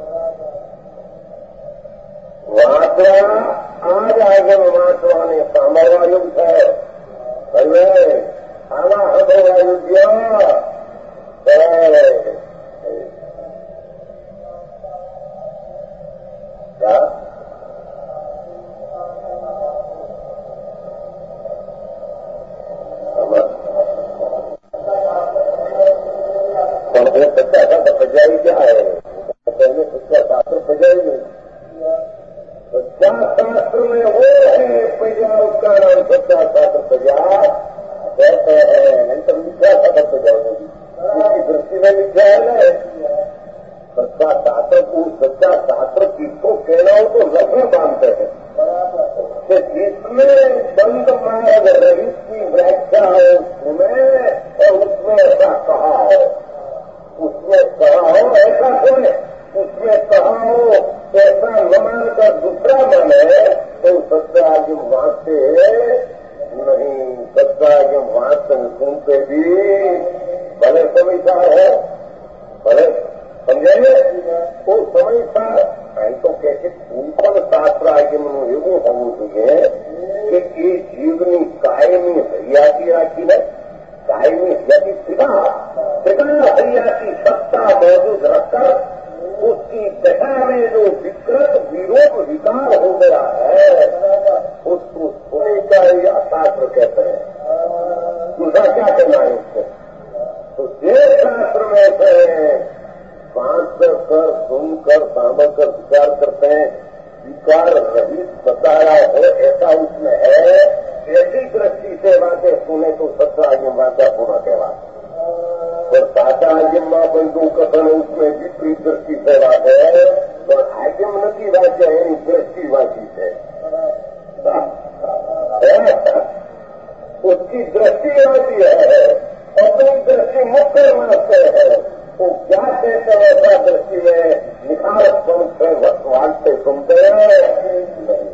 वांचवा आज आगे वांचवा ने सांभळवा योग्य है। अरे आना सांभळवा योग्य क्या सच्चा शास्त्र प्रजाई क्या है? पहले सच्चा शास्त्र प्रजाई नहीं। सच्चा शास्त्र में वो है प्रजा, उसका नाम सच्चा शास्त्र प्रजा कहते हैं, नहीं तो मिथ्या शास्त्र प्रजा होगी। उसकी दृष्टि में मिथ्या है। सच्चा शास्त्र को सच्चा शास्त्र किसको कहना हो तो लक्ष्मण मानते हैं कि जिसमें बंद मार्ग रहित की व्याख्या है उसमें, और उसमें ऐसा कहा हो, उसमें कहा हो ऐसा सुने, उसमें कहा हो ऐसा न मानकर दूसरा माने तो सच्चा आगे वांचते नहीं। सच्चा आगे वांचते सुनते भी भले समझदार हो, भले समझे वो समझदार नहीं तो कैसे पूर्ण शास्त्र आगे मनो એવું હોવું જોઈએ કે એ જીવની કાયમી હૈયાતી રાખીને कायमी यदि पिता पिता हरियाती सत्ता मौजूद रखकर उसकी दशा में जो विकृत विरोध विकार हो गया है उसको सुने का ही शास्त्र कहते हैं। दूसरा क्या करना है उसको? तो जे शास्त्र में से बांध कर सुनकर सांभ कर विचार करते हैं, विकार रहित बताया हो ऐसा उसमें है, ऐसी दृष्टि से बातें सुने तो सच्चा आज्ञम वाचा पूर्ण कहवाते। और साचा आज्ञम में कोई दो कथन उसमें विपरीत दृष्टि से बात है, तो आज्ञम नहीं वाचा यानी दृष्टि वाची से उसकी दृष्टि वाची है, अपनी दृष्टि मुक्त मानते हैं। तो क्या कहते हैं ऐसा दृष्टि में निखार सुनते वाचते सुनते हैं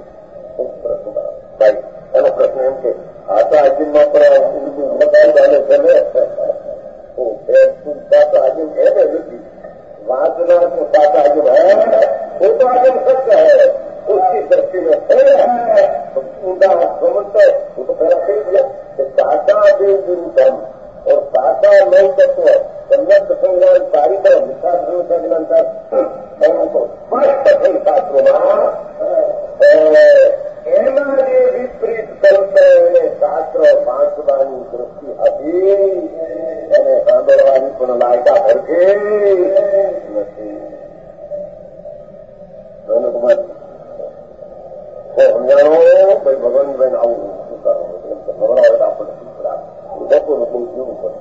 भाई। चलो प्रश्न एम के आता आजिम पर बताई डाले चले तो सात आजिम है ना रुचि वासना तो सात आजिम है, वो तो आजिम सत्य है, उसकी दृष्टि में है तो ऊंडा समझते वो तो पहला कही दिया कि साता देव गुरु धर्म और साता नौ तत्व सम्यक संज्ञान सारी तरह मिथ्या तो स्पष्ट થઈ શાસ્ત્રોમાં એના જે વિપરીત કલ્પે એને શાસ્ત્ર વાંચવાની દૃષ્ટિ હતી, એને સાંભળવાની પણ લાયકા ભરકે નથી। કુમાર સમજાણો ભાઈ ભગવાનભાઈ આવું શું કરો ખબર આવે તો આપણને શું ખરાબ બપોરનું બહુ જીવું પડે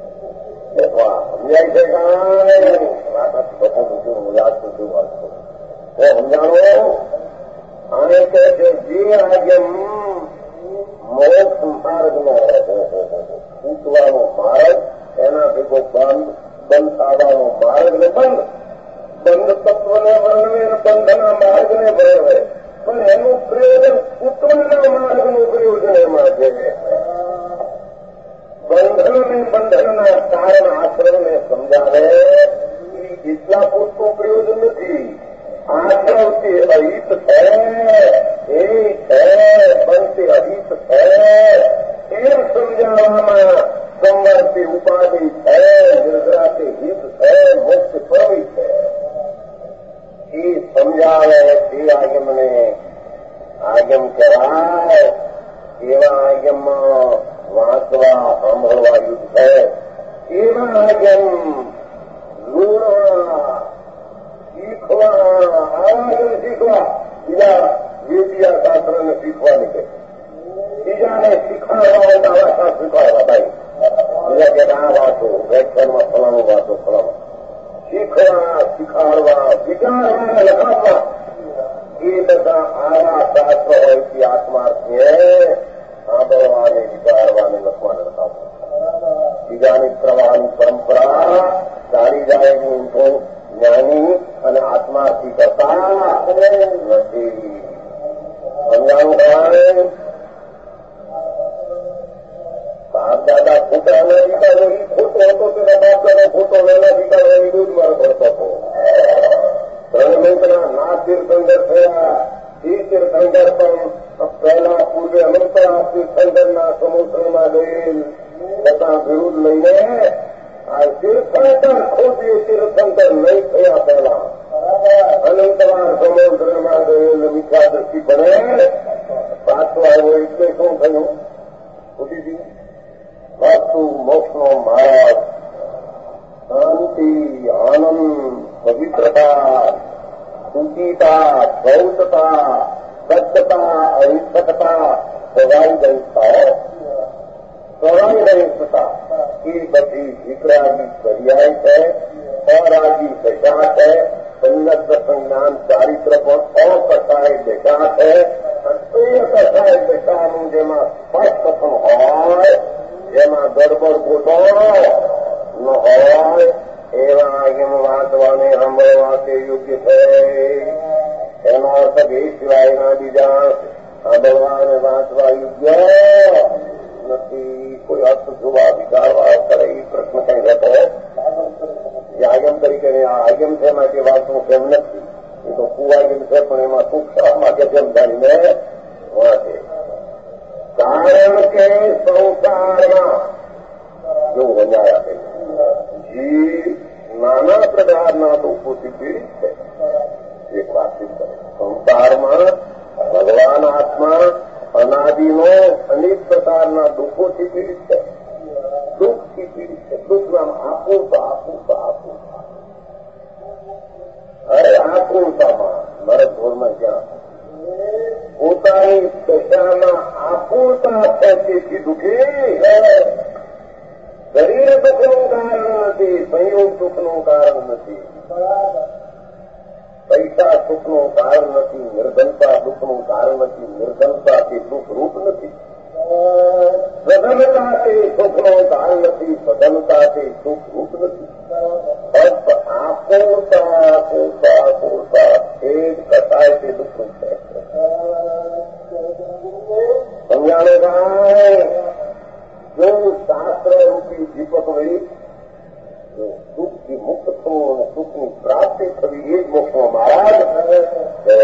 સમજાય છે કાંઈ બપોરનું જીવું યાદ તો જેવું વાંચતો સમજાણો આને કહે છે જે આજ્ઞમ મોક્ષ માર્ગનો પૂછવાનો માર્ગ એના ભેગો બંધ બંધ થવાનો માર્ગ ને બંધ બંધ તત્વને વર્ણવે બંધના માર્ગને વર્ણવે પણ એનું પ્રયોજન ઉત્પન્નના માર્ગનું પ્રયોજન એમાં છે। બંધન ને બંધનના કારણ આશ્રમને સમજાવે એટલા પૂરતું પ્રયોજન નથી। આશ્રમ से अहित है, एक है, बन से अहित है, एम समझावा संवर से उपाधि है, निर्जरा से हित है, मुक्त प्रवित है। ये समझावे ते आगम ने आगम कराय एवं आगम वांचवा सांभळवा युद्ध है। एवं आगम लूणवा શીખવા આવા શીખવા બીજા વેદિયા શાસ્ત્રને શીખવા નીકળે, બીજાને શીખવાડવા હોય તો આવા શાસ્ત્ર શીખવાડવા ભાઈ બીજા કે આ વાંચો વ્યાખ્યાનમાં ફલાણું વાંચો ફલાણું શીખવા શીખવાડવા વિચારવા લખાવવા એ બધા આવા શાસ્ત્ર હોય કે આત્માર્થે સાંભળવાને વિચારવાને લખવાને લખાવવા બીજાની પ્રવાહની પરંપરા ચાલી જાય હું તો જ્ઞાની અને આત્માર્થી તો તેના બાપદાનો ફોટો વહેલા નીકાળવાની દૂધ મારો પડતો હતો. ત્રણમંતના ના તીર્થંકર થયા. એ તીર્થંકર પણ પહેલા પૂર્વે અનંતરા તીર્થંકરના સમુદ્રમાં ગયેલ તથા વિરુદ્ધ લઈને આ તીર્થંકર ખુદ એ તીર્થંકર નહીં થયા પહેલા અનંતવાર સમુદ્રમાં ગયેલ મિથ્યા દ્રષ્ટિ બને પાછો આવ્યો એટલે શું થયું? પૂછી દીધું. વાસ્તુ મોક્ષનો માર્ગ શાંતિ, આનંદ, પવિત્રતા, શુચિતા, શૌચતા, સ્વચ્છતા, અહિંસકતા, સવાઈ દહિંસતા સવાઈ દહિંસતા એ બધી વિકરાગી પર્યાય છે. અરાગી દશા છે. સંગત સંજ્ઞાન ચારિત્ર પણ અકસાય દશા છે. એ કસાય દશાનું જેમાં સ્પષ્ટ કથન હોય, જેમાં ગડબડ ગોટો ન હોય એવા આગેમ વાંચવાને સાંભળવા તે યોગ્ય છે. એનો અર્થ એ સિવાયના બીજા સાંભળવા અને વાંચવા યોગ્ય નથી. કોઈ અર્થ જોવા વિચારવા કરે એ પ્રશ્ન કઈ રહેતો એ આગમ તરીકે આ આગમ છે માટે વાંચવું કેમ નથી? એ તો કુવાગમ છે પણ એમાં સૂક્ષ્મમાં કે જેમ જાણીને વાંચે. કારણ કે સંસારમાં જેવું વંજાય આપે જીવ નાના પ્રકારના દુઃખોથી પીડિત છે. એક વાતચીત કરે સંસારમાં ભગવાન આત્મા અનાદિનો અનેક પ્રકારના દુઃખોથી પીડિત છે. દુઃખથી પીડિત છે. દુઃખમાં આકુરતા આકુરતા આકુરતા અરે આકુરતામાં નરક ઢોરમાં ક્યાં પોતાની દશામાં આકુરતા છે તેથી દુઃખી. શરીર દુઃખનું કારણ નથી, સંયોગ સુખનું કારણ નથી, પૈસા સુખનું કારણ નથી, નિર્ધનતા દુઃખનું કારણ નથી, નિર્ધનતા તે દુઃખરૂપ નથી, સધનતા તે સુખનું કારણ નથી, સધનતા તે સુખરૂપ નથી. ફક્ત આકુરતા આકુરતા આકુરતા એ જ કસાય તે દુઃખરૂપ છે. સમજાણે ભાઈ જો શાસ્ત્ર રૂપી દીપક વળી જો સુખથી મુક્ત થવું અને સુખની પ્રાપ્તિ થવી એ જ મોક્ષનો માર્ગ છે.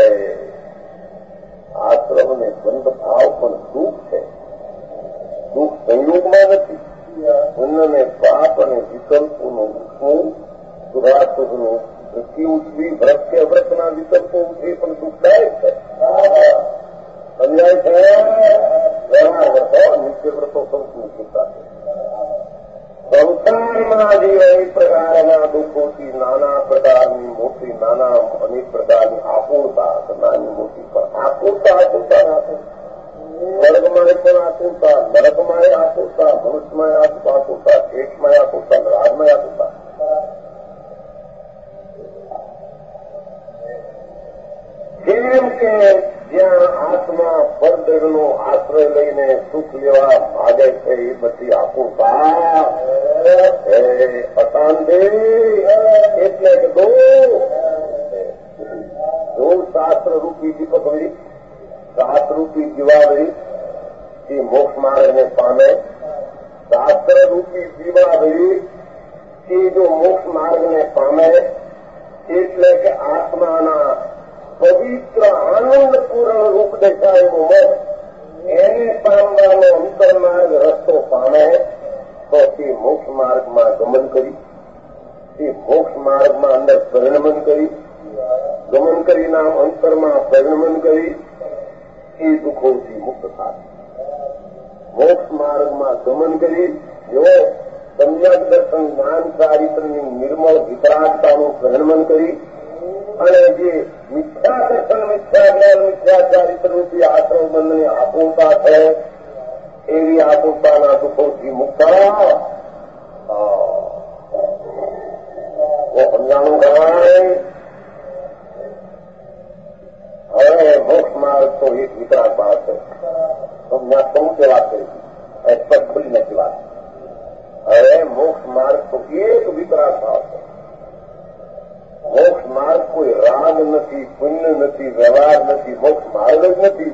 આશ્રમ અને બંધ ભાવ પણ દુઃખ છે. દુઃખ સંયોગમાં નથી. પુણ્યને પાપ અને વિકલ્પોનું ઉઠવું, સુધાસુધનું વૃત્તિ ઉઠવી, વ્રત્ય વ્રતના વિકલ્પો ઉઠવી પણ દુઃખદાયક છે. સમજાય છે? વ્યવહાર વ્રતો નિત્ય વ્રતો સૌથી ચિંતા છે. સંસારમાં જે અનેક પ્રકારના દુઃખોથી નાના પ્રકારની મોટી નાના અનેક પ્રકારની આકુરતા નાની મોટી પણ આકુરતા આકુરતા નાખું સ્વર્ગમાં પણ આકુરતા, નરકમાં આકુરતા, મનુષ્યમાં આકુરતા, શેષમાં આકુરતા, રાજમાં આકુરતા. જેમ કે જ્યાં આત્મા પરદેવનો આશ્રય લઈને સુખ લેવા માગે છે એ બધી આકુરતા અશાંતિ એટલે કે દો શાસ્ત્ર રૂપી દીપકવી શાસ્ત્ર રૂપી જીવાવરી એ મોક્ષ માર્ગને પામે. શાસ્ત્ર રૂપી જીવાવરી એ જો મોક્ષ માર્ગને પામે એટલે કે આત્માના પવિત્ર આનંદપૂર્ણ રૂપ દેખાય એવો મોક્ષ એને પામવાનો અંતરમાર્ગ રસ્તો પામે તો તે મોક્ષ માર્ગમાં ગમન કરી તે મોક્ષ માર્ગમાં અંદર પરિણમન કરી ગમન કરીના અંતરમાં પરિણમન કરી એ દુઃખોથી મુક્ત થાય. મોક્ષ માર્ગમાં ગમન કરી જો સમ્યક દર્શન જ્ઞાન ચારિત્રની નિર્મળ વિતરાગતાનું પરિણમન કરી અને જે મિથ્યા દર્શન મિથ્યા જ્ઞાન મિથ્યા ચારિત્ર રૂપી આશ્રમ બંધની આકુરતા છે એવી આકુરતાના દુઃખોથી મુક્ત સમજાણું કરાય. હવે મોક્ષ માર્ગ તો એક વિતરાગ ભાવ છે. મેં સમૂહ વાત કરી સ્પષ્ટ ખુલી નથી વાત. હવે મોક્ષ માર્ગ તો એક વિતરાગ ભાવ છે. મોક્ષ માર્ગ કોઈ રાગ નથી, પુણ્ય નથી, વ્યવહાર નથી, મોક્ષ માર્ગ જ નથી.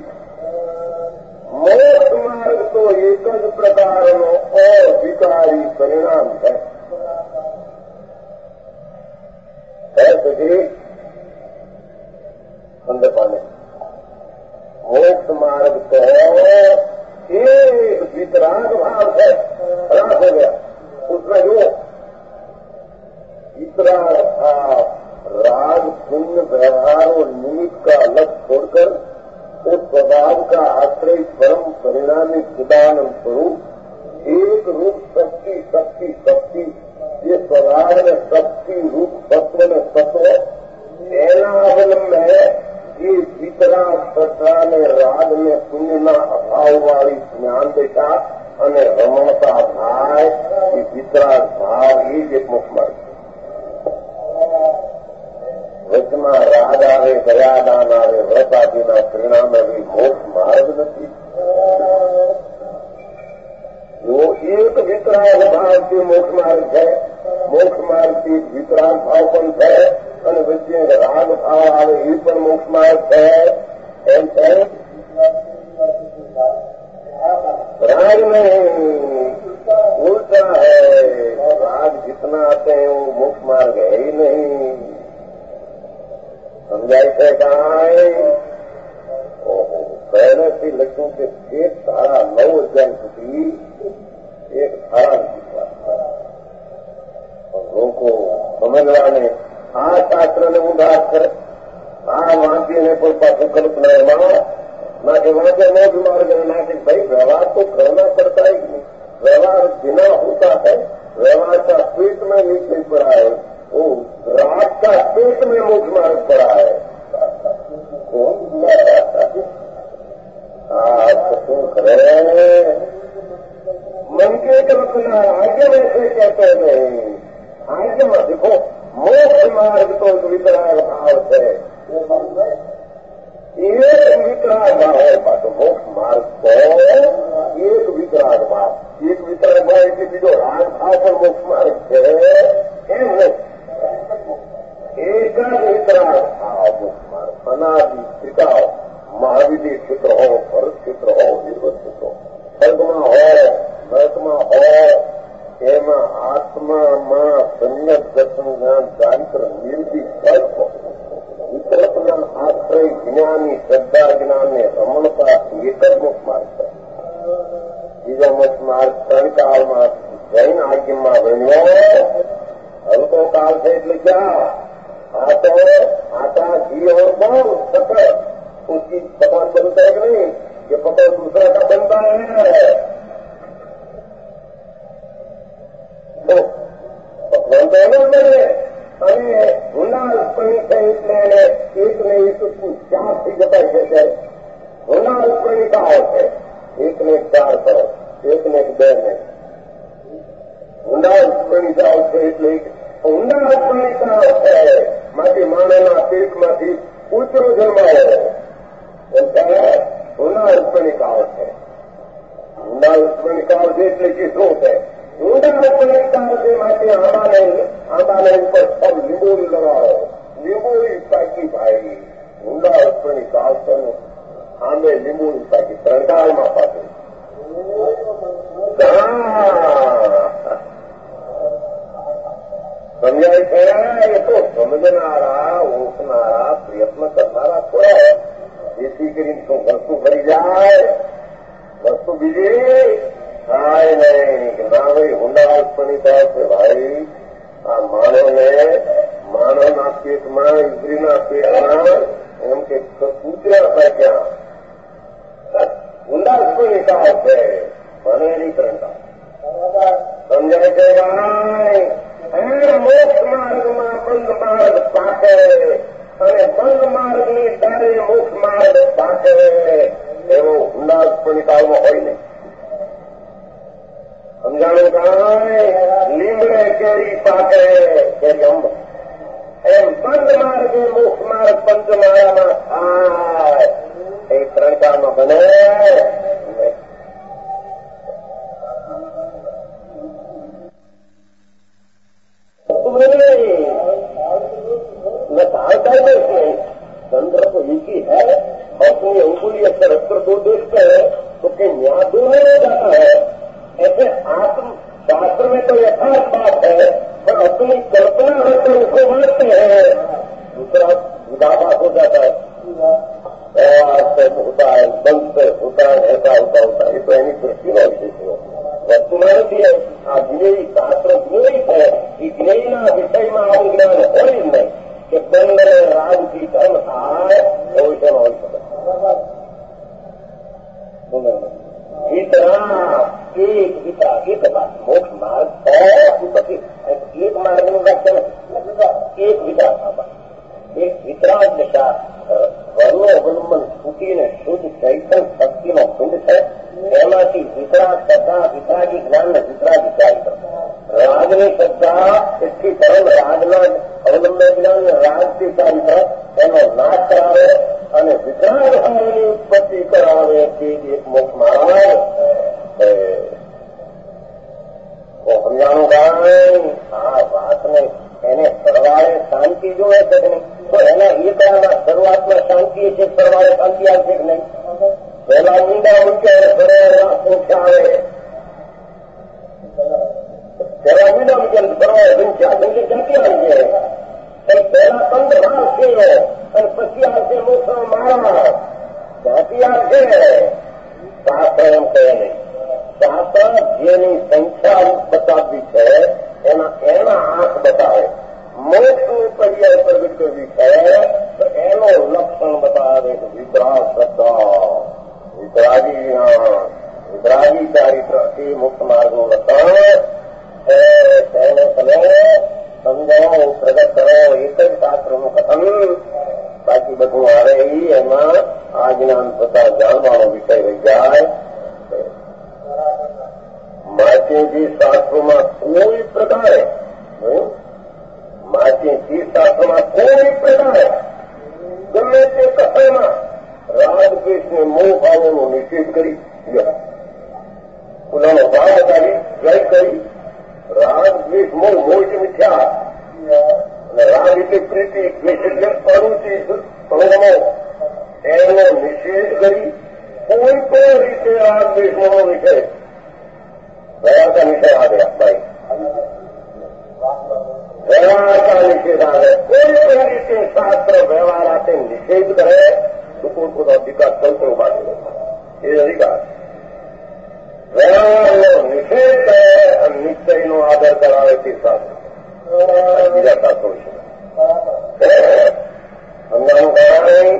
મોક્ષ માર્ગ તો એક જ પ્રકારનો અવિકારી પરિણામ છે. मोक्ष मार्ग तो एक वितराग भाव है, खराब हो गया उसमें जो वितराग भाव राग पुण्य व्यवहार और निमित्त का अलग छोड़कर उस स्वभाव का आश्रय परम परिणामी चिदानंद स्वरूप एक रूप शक्ति शक्ति शक्ति ये स्वभाव में शक्ति रूप सत्व में सत्व एना अवलंब है। ये वितरा श्रद्धा ने राग में पुण्य न अभाव वाली ज्ञान देखा અને રમણતા થાય એ વિતરાગ ભાવ એ જ એક મુખ માર્ગ વચમાં રાગ આવે દયાદાન આવે વ્રત આદિના પરિણામે બી મોક્ષ માર્ગ નથી। જો એક વિતરાગ ભાવથી મોક્ષ માર્ગ છે, મોક્ષ માર્ગથી વિતરાગ ભાવ પણ છે અને વચ્ચે રાગ ભાવ આવે એ પણ મોક્ષ માર્ગ છે। એમ છે राग में उल्टा है, राग जितना आते हैं वो मुख्य मार्ग है ही नहीं। समझाई से कहा है पहले से लक्ष्यों के एक धारा नौ अध्याय સુધી एक धारा लोगों को समझवाने आ शास्त्र ने उदार कर आ वाक्य ने कोई पासु कल्पना ना कि वहां से मोक्ष मार्ग ना कि भाई व्यवहार तो करना पड़ता है कि व्यवहार बिना होता है, व्यवहार का पेट में नीचे पड़ा है, वो राग का पेट में मोक्ष मार्ग पड़ा है। तो करे मन के कल्पना आगे में से कहते नहीं, आगे में देखो मोक्ष मार्ग तो वितराग भाव है, एक वितराग भाव है पाछो मोक्ष मार्ग तो एक वितराग भाव, एक वितराग भाव એટલે બીજો રાગ ભાવ પણ મોક્ષ માર્ગ છે એમ નહીં। એક જ વિતરાગ ભાવ મોક્ષ માર્ગ અનાદિ પિતા મહાવિધિ ક્ષેત્ર હો, ભરત ક્ષેત્ર હો, નિર્વત ક્ષેત્ર સ્વર્ગમાં હો નરકમાં હો એમાં આત્મામાં સમ્યક દર્શન જ્ઞાન ચારિત્ર નિર્વિ કલ્પ વિકલ્પના આશ્રય જ્ઞાની શ્રદ્ધા જ્ઞાનને રમણતા એક જ મોક્ષ માર્ગ છે। બીજો મોક્ષ માર્ગ ત્રણકાળમાં જૈન આજ્ઞામાં બન્યો હલકો કાળ છે એટલે क्या आ तो आता घी और कौन शक्कर उसकी पकवान बनता है कि नहीं, ये पकवान दूसरा का बनता है तो पकवान तो अलग बने અને ઊંડા ઉપરની છે એટલે એક ને એક ચાર થઈ જતા છે। ઊંડા ઉપરની કાળ છે એક ને એક ચાર કરો, એક ને એક બે ને ઊંડા ઉપરની કાળ છે એટલે ઊંડા ઉપરની કાળ છે માંથી માનવના પેટમાંથી ઉતરો જન્માયો ઊંડા ઉપરની કાળ છે। ઊંડા ઉપરની કાળ છે એટલે કે શું છે ઊંડા ઉપરની કાળ છે માટે આંબાને આંબાને ઉપર सब લીંબોળી લગાવો, લીંબોળી પાકી ભાઈ ઊંડા ઉપરની કાળ છે આંબે લીંબોળી પાકી ત્રણકાળમાં પાકી સમજાય છે। એ તો સમજનારા ઓળખનારા પ્રયત્ન કરનારા થોડા જેથી કરીને શું વસ્તુ ભરી જાય, વસ્તુ બીજી થાય નહીં ના ભાઈ ઊંડા ઉપરની કાળ છે ભાઈ। આ માનવને માનવના પેટમાં ઇન્દ્રિયના પેટમાં એમ કે કૂતરા પાક્યા ઊંડા ઉપરની કાળ છે મને નહીં કરતા સમજાય છે ભાઈ। મોક્ષ માર્ગમાં બંધ માર્ગ પાકે અને બંધ માર્ગની દારે મોક્ષ માર્ગ પાકે એવો ઊંડા ઉપરની કાળમાં હોય નહીં। સમજાણું કાંઈ લીમડે કેરી પાકે કેરી અંબ એમ બંધ માર્ગે મોક્ષ માર્ગ પંચમાળામાં થાય એ ત્રણ કાળમાં બને न भावता ही नहीं। चंद्र तो एक ही है, अपनी अंगुली अक्षर अक्षर दो देखते हैं तो कहीं न्याय दो नहीं हो जाता है। ऐसे आत्म शास्त्र में तो यथार्थ बात है पर अपनी कल्पना होकर उसको मानते हैं, दूसरा विधाबात हो जाता है। होता है બંધ હોતા રહેતા હોતા હોતા એ તો એની દૃષ્ટિનો વિષય થયો. વસ્તુમાં નથી આ જ્ઞેય શાસ્ત્ર જ્ઞેય છે. એ જ્ઞેયના વિષયમાં આવું જ્ઞાન હોય જ નહીં કે બંધ અને રાગથી ધર્મ થાય એ વિષયમાં હોય શકે. વિતરા એક વિતરા એક વાત મોક્ષ માર્ગ પછી એક માર્ગનું વ્યાખ્યા એક વિતરા એક વિતરાગ દશા વર્ણો અવલંબન છૂટીને શુદ્ધ ચૈતન્ય શક્તિનો પિંડ છે. એમાંથી વિતરાગ શ્રદ્ધા વિતરાગી જ્ઞાન ને વિતરાગી ચારિત્ર. રાગની શ્રદ્ધા એટલી સરળ રાગના અવલંબન જ્ઞાન રાગથી ચારિત્ર એનો નાશ કરાવે અને વિતરાગ ભાવની ઉત્પત્તિ કરાવે તે એક મોક્ષ માર્ગ. સમજાણું કારણ આ વાતને એને સરવાળે શાંતિ જોવે છે કે નહીં? તો એના એ કાળમાં શરૂઆતમાં શાંતિ છે, સરવાળે શાંતિ આવશે કે નહીં? પહેલા ઊંડા મૂક્યા સરવાળે સંખ્યા આવે. પહેલા ઊંડા મૂક્યા સરવાળે સંખ્યા સંખ્યા ક્યાંથી આવી જાય? પહેલા પંદ ભાવ છે અને પછી આવશે મોક્ષ મારા ક્યાંથી આવશે? શાસ્ત્ર એમ કહે નહીં. શાસ્ત્ર જેની સંખ્યા બતાવવી છે એના એના આંખ બતાવે. મોક્ષની પર્યાય પ્રગટ કરવી છે તો એનો લક્ષણ બતાવે કે વિતરાગ શ્રદ્ધા વિતરાગી વિતરાગી ચારિત્ર એ મુક્ત માર્ગનું લક્ષણ છે. તેને તમે સમજાવો, પ્રગટ કરો. એક જ શાસ્ત્રનું કથન, બાકી બધું આવે એમાં આ જ્ઞાન થતા જાણવાનો વિષય રહી જાય. માચેજી શાસ્ત્રોમાં કોઈ પ્રકારે માચેજી શાસ્ત્રોમાં કોઈ પ્રકારે ગમે તે કથનમાં રાગ દ્વેષને મોહ ભાવોનો નિષેધ કરી પુલાનો ભાવ બતાવી જય કરી. રાગ દ્વેષ મોહ મોહ એટલે મિથ્યા અને રાગ એટલે પ્રીતિ, દ્વેષ એટલે અરુચિ અનુગમો એનો નિષેધ કરી કોઈ પણ રીતે રાગ દ્વેષ મોહનો નિષેધ व्यवहार का निषेध आ गया भाई. व्यवहार का निषेध आ गया. कोई भी रीते शास्त्र व्यवहार आते निषेध करे तो को अधिकार चलते उभा ये अधिकार વ્યવહારનો નિષેધ કરે અને નિશ્ચયનો આદર કરાવે તે શાસ્ત્ર બીજા શાસ્ત્રો છે. સમજાનું કારણ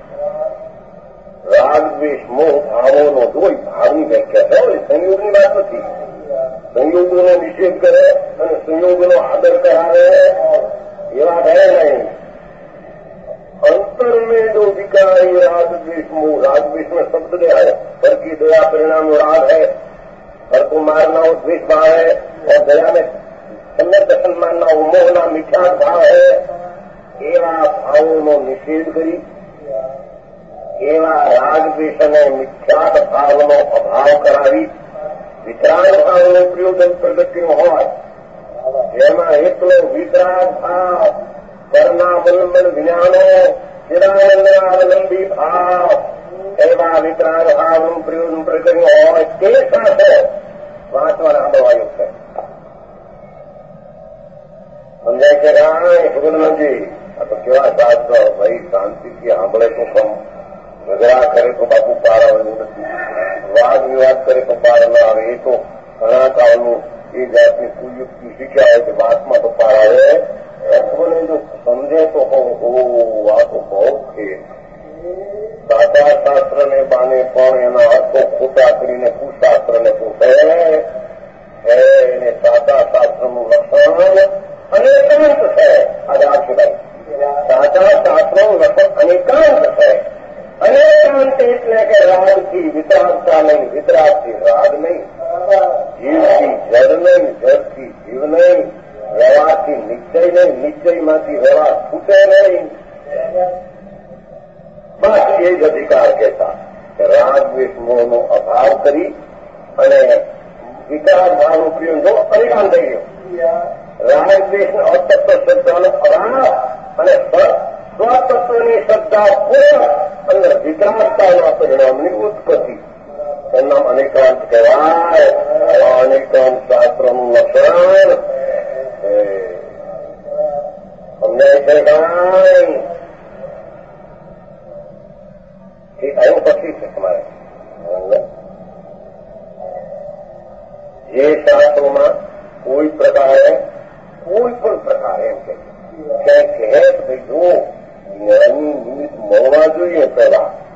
રાગ દ્વેષ મોહ ભાવોનો જોઈ ભાવની વ્યાખ્યા છે. સંયોગની વાત નથી. સંયોગોનો નિષેધ કરે અને સંયોગોનો આદર કરાવે એવા રહે નહીં. अंतर में जो विकारी राग द्वेष मोह, राग द्वेष में शब्द दे है, पर की दया परिणाम राग है, पर को मारना हो द्वेष भाव है, और दया में सम्यक दर्शन मानना हो मोहना मिथ्यात भाव है. एवा भावों निषेध करी एवा राग द्वेष ने मिथ्यात भावनो अभाव करावी वितराग भावનું પ્રયોજન પ્રગતિનું હોય જેમાં એકલો વિતરાગ ભાવ કર્ણાવલંબન જ્ઞાનો ચિરાનંદનાવલંબી ભાવ એવા વિતરાગ ભાવનું પ્રયોજન પ્રગતિનું હોય તે સાથે વાંચવાના આબવાયું છે. સમજાય છે કાંઈ સુગંધજી? આ તો કેવા શાસ્ત્ર ભાઈ શાંતિથી સાંભળે તો કમ, ઝઘડા કરે તો બાપુ પાર આવવું નથી, વાદ વિવાદ કરે તો પાર ન આવે. એ તો ઘણા કાળનું એ જાતની સુયુક્તિ શીખ્યા હોય કે વાતમાં તો પાર આવે. તત્વને જો સમજે તો આ તો બહુ છે. સાચા શાસ્ત્રને બાને પણ એના અર્થો ખોટા કરીને કુશાસ્ત્રને પૂછે. એને સાચા શાસ્ત્રનું લક્ષણ અનેકાંત છે. આજે આખીભાઈ સાચા શાસ્ત્રનું લક્ષણ અનેકાંત છે. અનેકાંત એટલે કે રાગથી વિતરાગતા નહીં, વિતરાગથી રાગ નહીં, જીવથી જડ નહીં, જડથી જીવ નહીં, વ્યવહારથી નિશ્ચય નહીં, નિશ્ચયમાંથી વ્યવહાર છૂટે નહીં. બસ એ જ અધિકાર કહેતા રાગ દ્વેષ મોહનો અભાવ કરી અને વિતરાગ ભાવનું પ્રયોગ જો અનેકાંત થઈ ગયો. રાગ દ્વેષ અતત્વ શ્રદ્ધાનો અભાવ અને સ્વતત્વની શ્રદ્ધા પૂર્ણ અંદર વિતરાગતાના પરિણામની ઉત્પત્તિ એનું અનેકાંત કહેવાય. અનેકાંત શાસ્ત્રનું લક્ષણ સમજાય છે કાંઈ? ઠીક આવ્યું પછી છે તમારે જે શાસ્ત્રોમાં કોઈ પ્રકારે કોઈ પણ પ્રકારે એમ કે કહે કે ભાઈ જો જ્ઞાની નિમિત્ત મળવા જોઈએ પહેલા